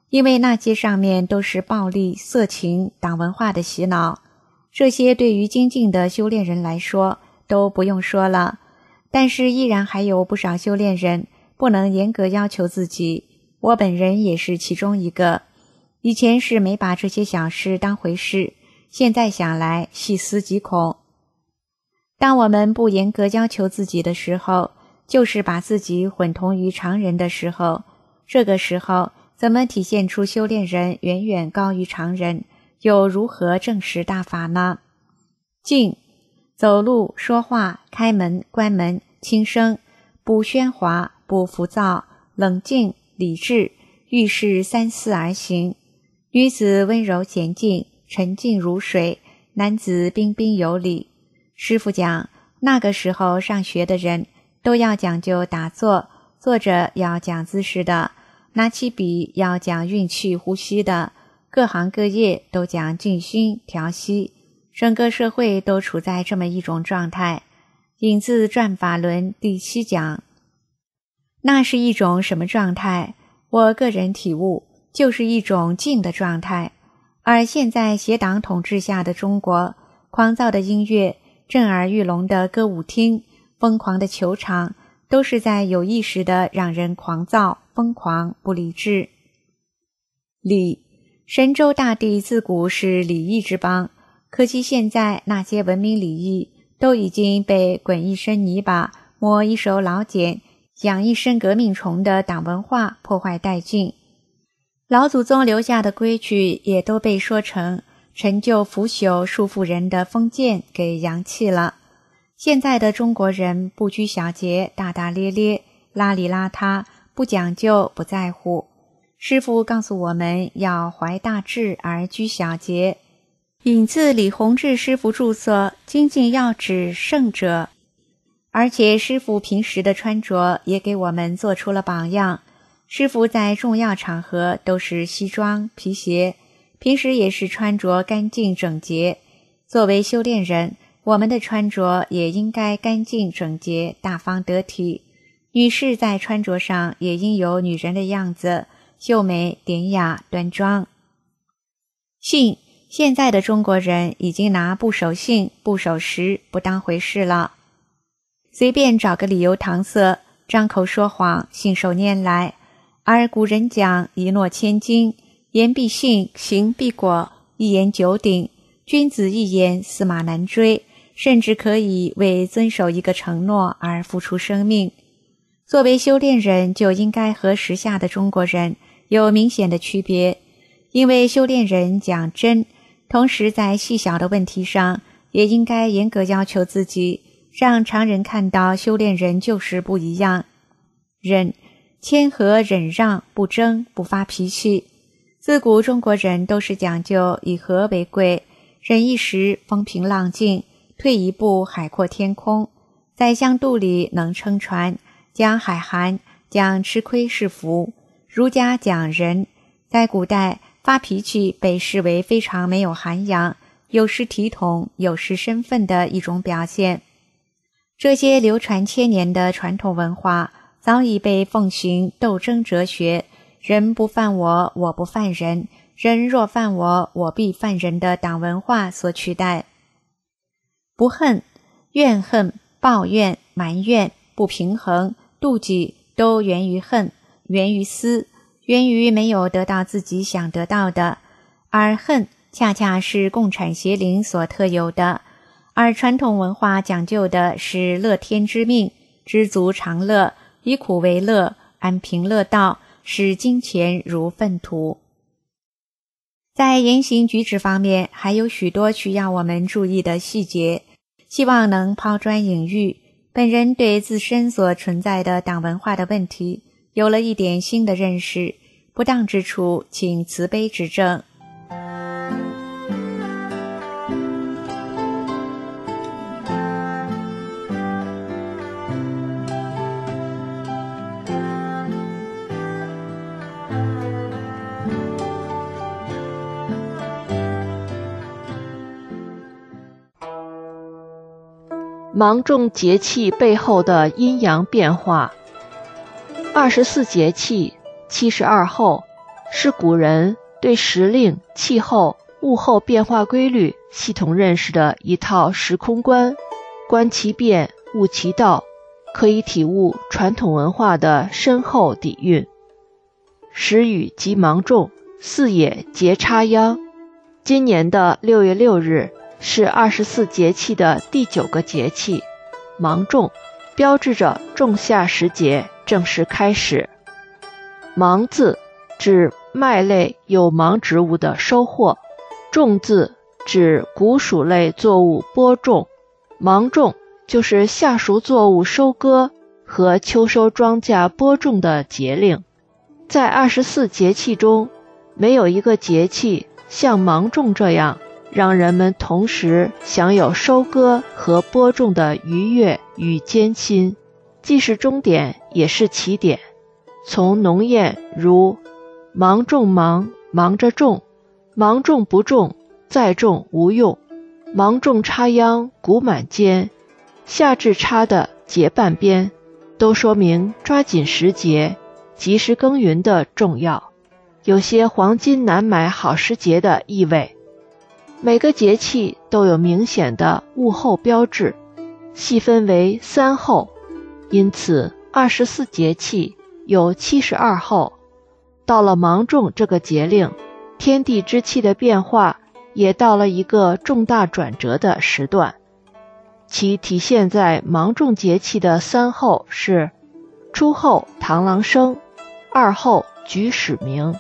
Speaker 9: 因为那些上面都是暴力、色情、党文化的洗脑，这些对于精进的修炼人来说都不用说了。但是依然还有不少修炼人不能严格要求自己，我本人也是其中一个。以前是没把这些小事当回事，现在想来细思极恐。当我们不严格要求自己的时候，就是把自己混同于常人的时候，这个时候怎么体现出修炼人远远高于常人，又如何证实大法呢？静，走路、说话、开门、关门，轻声，不喧哗，不浮躁，冷静、理智，遇事三思而行。女子温柔娴静，沉静如水，男子彬彬有礼。师父讲，那个时候上学的人都要讲究打坐，坐着要讲姿势的，拿起笔要讲运气呼吸的，各行各业都讲静心调息，整个社会都处在这么一种状态。引自《转法轮》第7讲。那是一种什么状态？我个人体悟，就是一种静的状态。而现在邪党统治下的中国，狂躁的音乐，震耳欲聋的歌舞厅，疯狂的球场，都是在有意识地让人狂躁、疯狂、不理智。礼，神州大地自古是礼义之邦，可惜现在那些文明礼义都已经被滚一身泥巴、磨一手老茧、养一身革命虫的党文化破坏殆尽。老祖宗留下的规矩也都被说成陈旧腐朽束缚人的封建给扬弃了。现在的中国人不拘小节，大大咧咧，邋里邋遢，不讲究，不在乎。师父告诉我们要怀大志而居小节。引自李洪志师父著作《精进要旨圣者》，而且师父平时的穿着也给我们做出了榜样。师父在重要场合都是西装皮鞋，平时也是穿着干净整洁。作为修炼人，我们的穿着也应该干净整洁、大方得体。女士在穿着上也应有女人的样子，秀美典雅端庄。信，现在的中国人已经拿不守信、不守时不当回事了，随便找个理由搪塞，张口说谎，信手拈来。而古人讲一诺千金，言必信，行必果，一言九鼎，君子一言，驷马难追，甚至可以为遵守一个承诺而付出生命。作为修炼人，就应该和时下的中国人有明显的区别，因为修炼人讲真，同时在细小的问题上也应该严格要求自己，让常人看到修炼人就是不一样。忍，谦和忍让，不争，不发脾气。自古中国人都是讲究以和为贵，忍一时风平浪静，退一步海阔天空。在香肚里能撑船，讲海涵，讲吃亏是福。儒家讲仁，在古代发脾气被视为非常没有涵养，有失体统，有失身份的一种表现。这些流传千年的传统文化早已被奉行斗争哲学，人不犯我，我不犯人，人若犯我，我必犯人的党文化所取代。不恨，怨恨、抱怨、埋怨、不平衡、妒忌都源于恨，源于私，源于没有得到自己想得到的，而恨恰恰是共产邪灵所特有的。而传统文化讲究的是乐天之命，知足常乐，以苦为乐，安贫乐道，使金钱如粪土。在言行举止方面，还有许多需要我们注意的细节，希望能抛砖引玉。本人对自身所存在的党文化的问题有了一点新的认识，不当之处请慈悲指正。
Speaker 5: 芒种节气背后的阴阳变化。24节气，72候， 是古人对时令、气候、物候变化规律系统认识的一套时空观，观其变，悟其道，可以体悟传统文化的深厚底蕴。时雨即芒种，四野皆插秧。今年的6月6日是24节气的第9个节气，芒种，标志着仲夏时节正式开始。芒字指麦类有芒植物的收获，种字指谷薯类作物播种，芒种就是夏熟作物收割和秋收庄稼播种的节令。在24节气中，没有一个节气像芒种这样让人们同时享有收割和播种的愉悦与艰辛，既是终点也是起点。从农谚如芒种忙，忙着种，芒种不种，再种无用，芒种插秧谷满间，夏至插的节半边，都说明抓紧时节，及时耕耘的重要，有些黄金难买好时节的意味。每个节气都有明显的物候标志，细分为3候，因此24节气有72候。到了芒种这个节令，天地之气的变化也到了一个重大转折的时段。其体现在芒种节气的3候是：初候螳螂生，2候举始鸣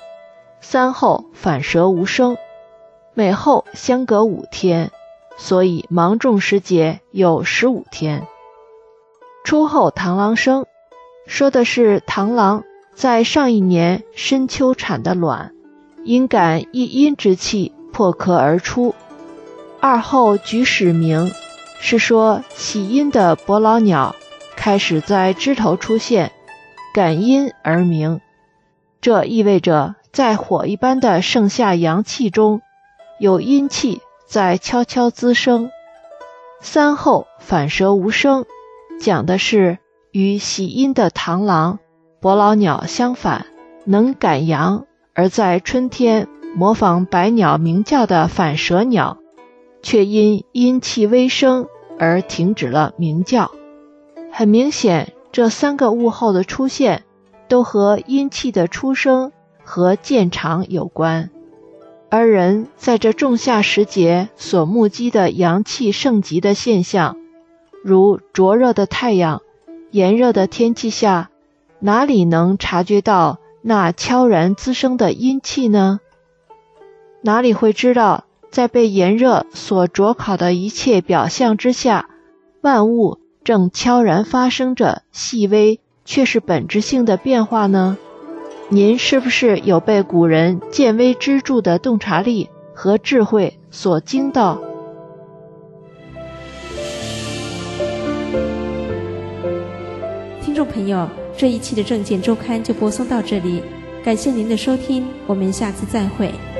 Speaker 5: ，3候反舌无声。每候相隔5天，所以芒种时节有15天。初候螳螂生，说的是螳螂在上一年深秋产的卵，因感一阴之气破壳而出。2候举始鸣，是说喜阴的伯劳鸟开始在枝头出现，感阴而鸣。这意味着在火一般的盛夏阳气中，有阴气在悄悄滋生。3候反舌无声，讲的是与喜阴的螳螂、伯劳鸟相反，能感阳，而在春天模仿百鸟鸣叫的反舌鸟，却因阴气微生而停止了鸣叫。很明显，这3个物候的出现都和阴气的出生和渐长有关。而人在这仲夏时节所目击的阳气盛极的现象，如灼热的太阳、炎热的天气下，哪里能察觉到那悄然滋生的阴气呢？哪里会知道在被炎热所灼烤的一切表象之下，万物正悄然发生着细微却是本质性的变化呢？您是不是有被古人见微知著的洞察力和智慧所惊到？
Speaker 1: 听众朋友，这一期的正见周刊就播送到这里，感谢您的收听，我们下次再会。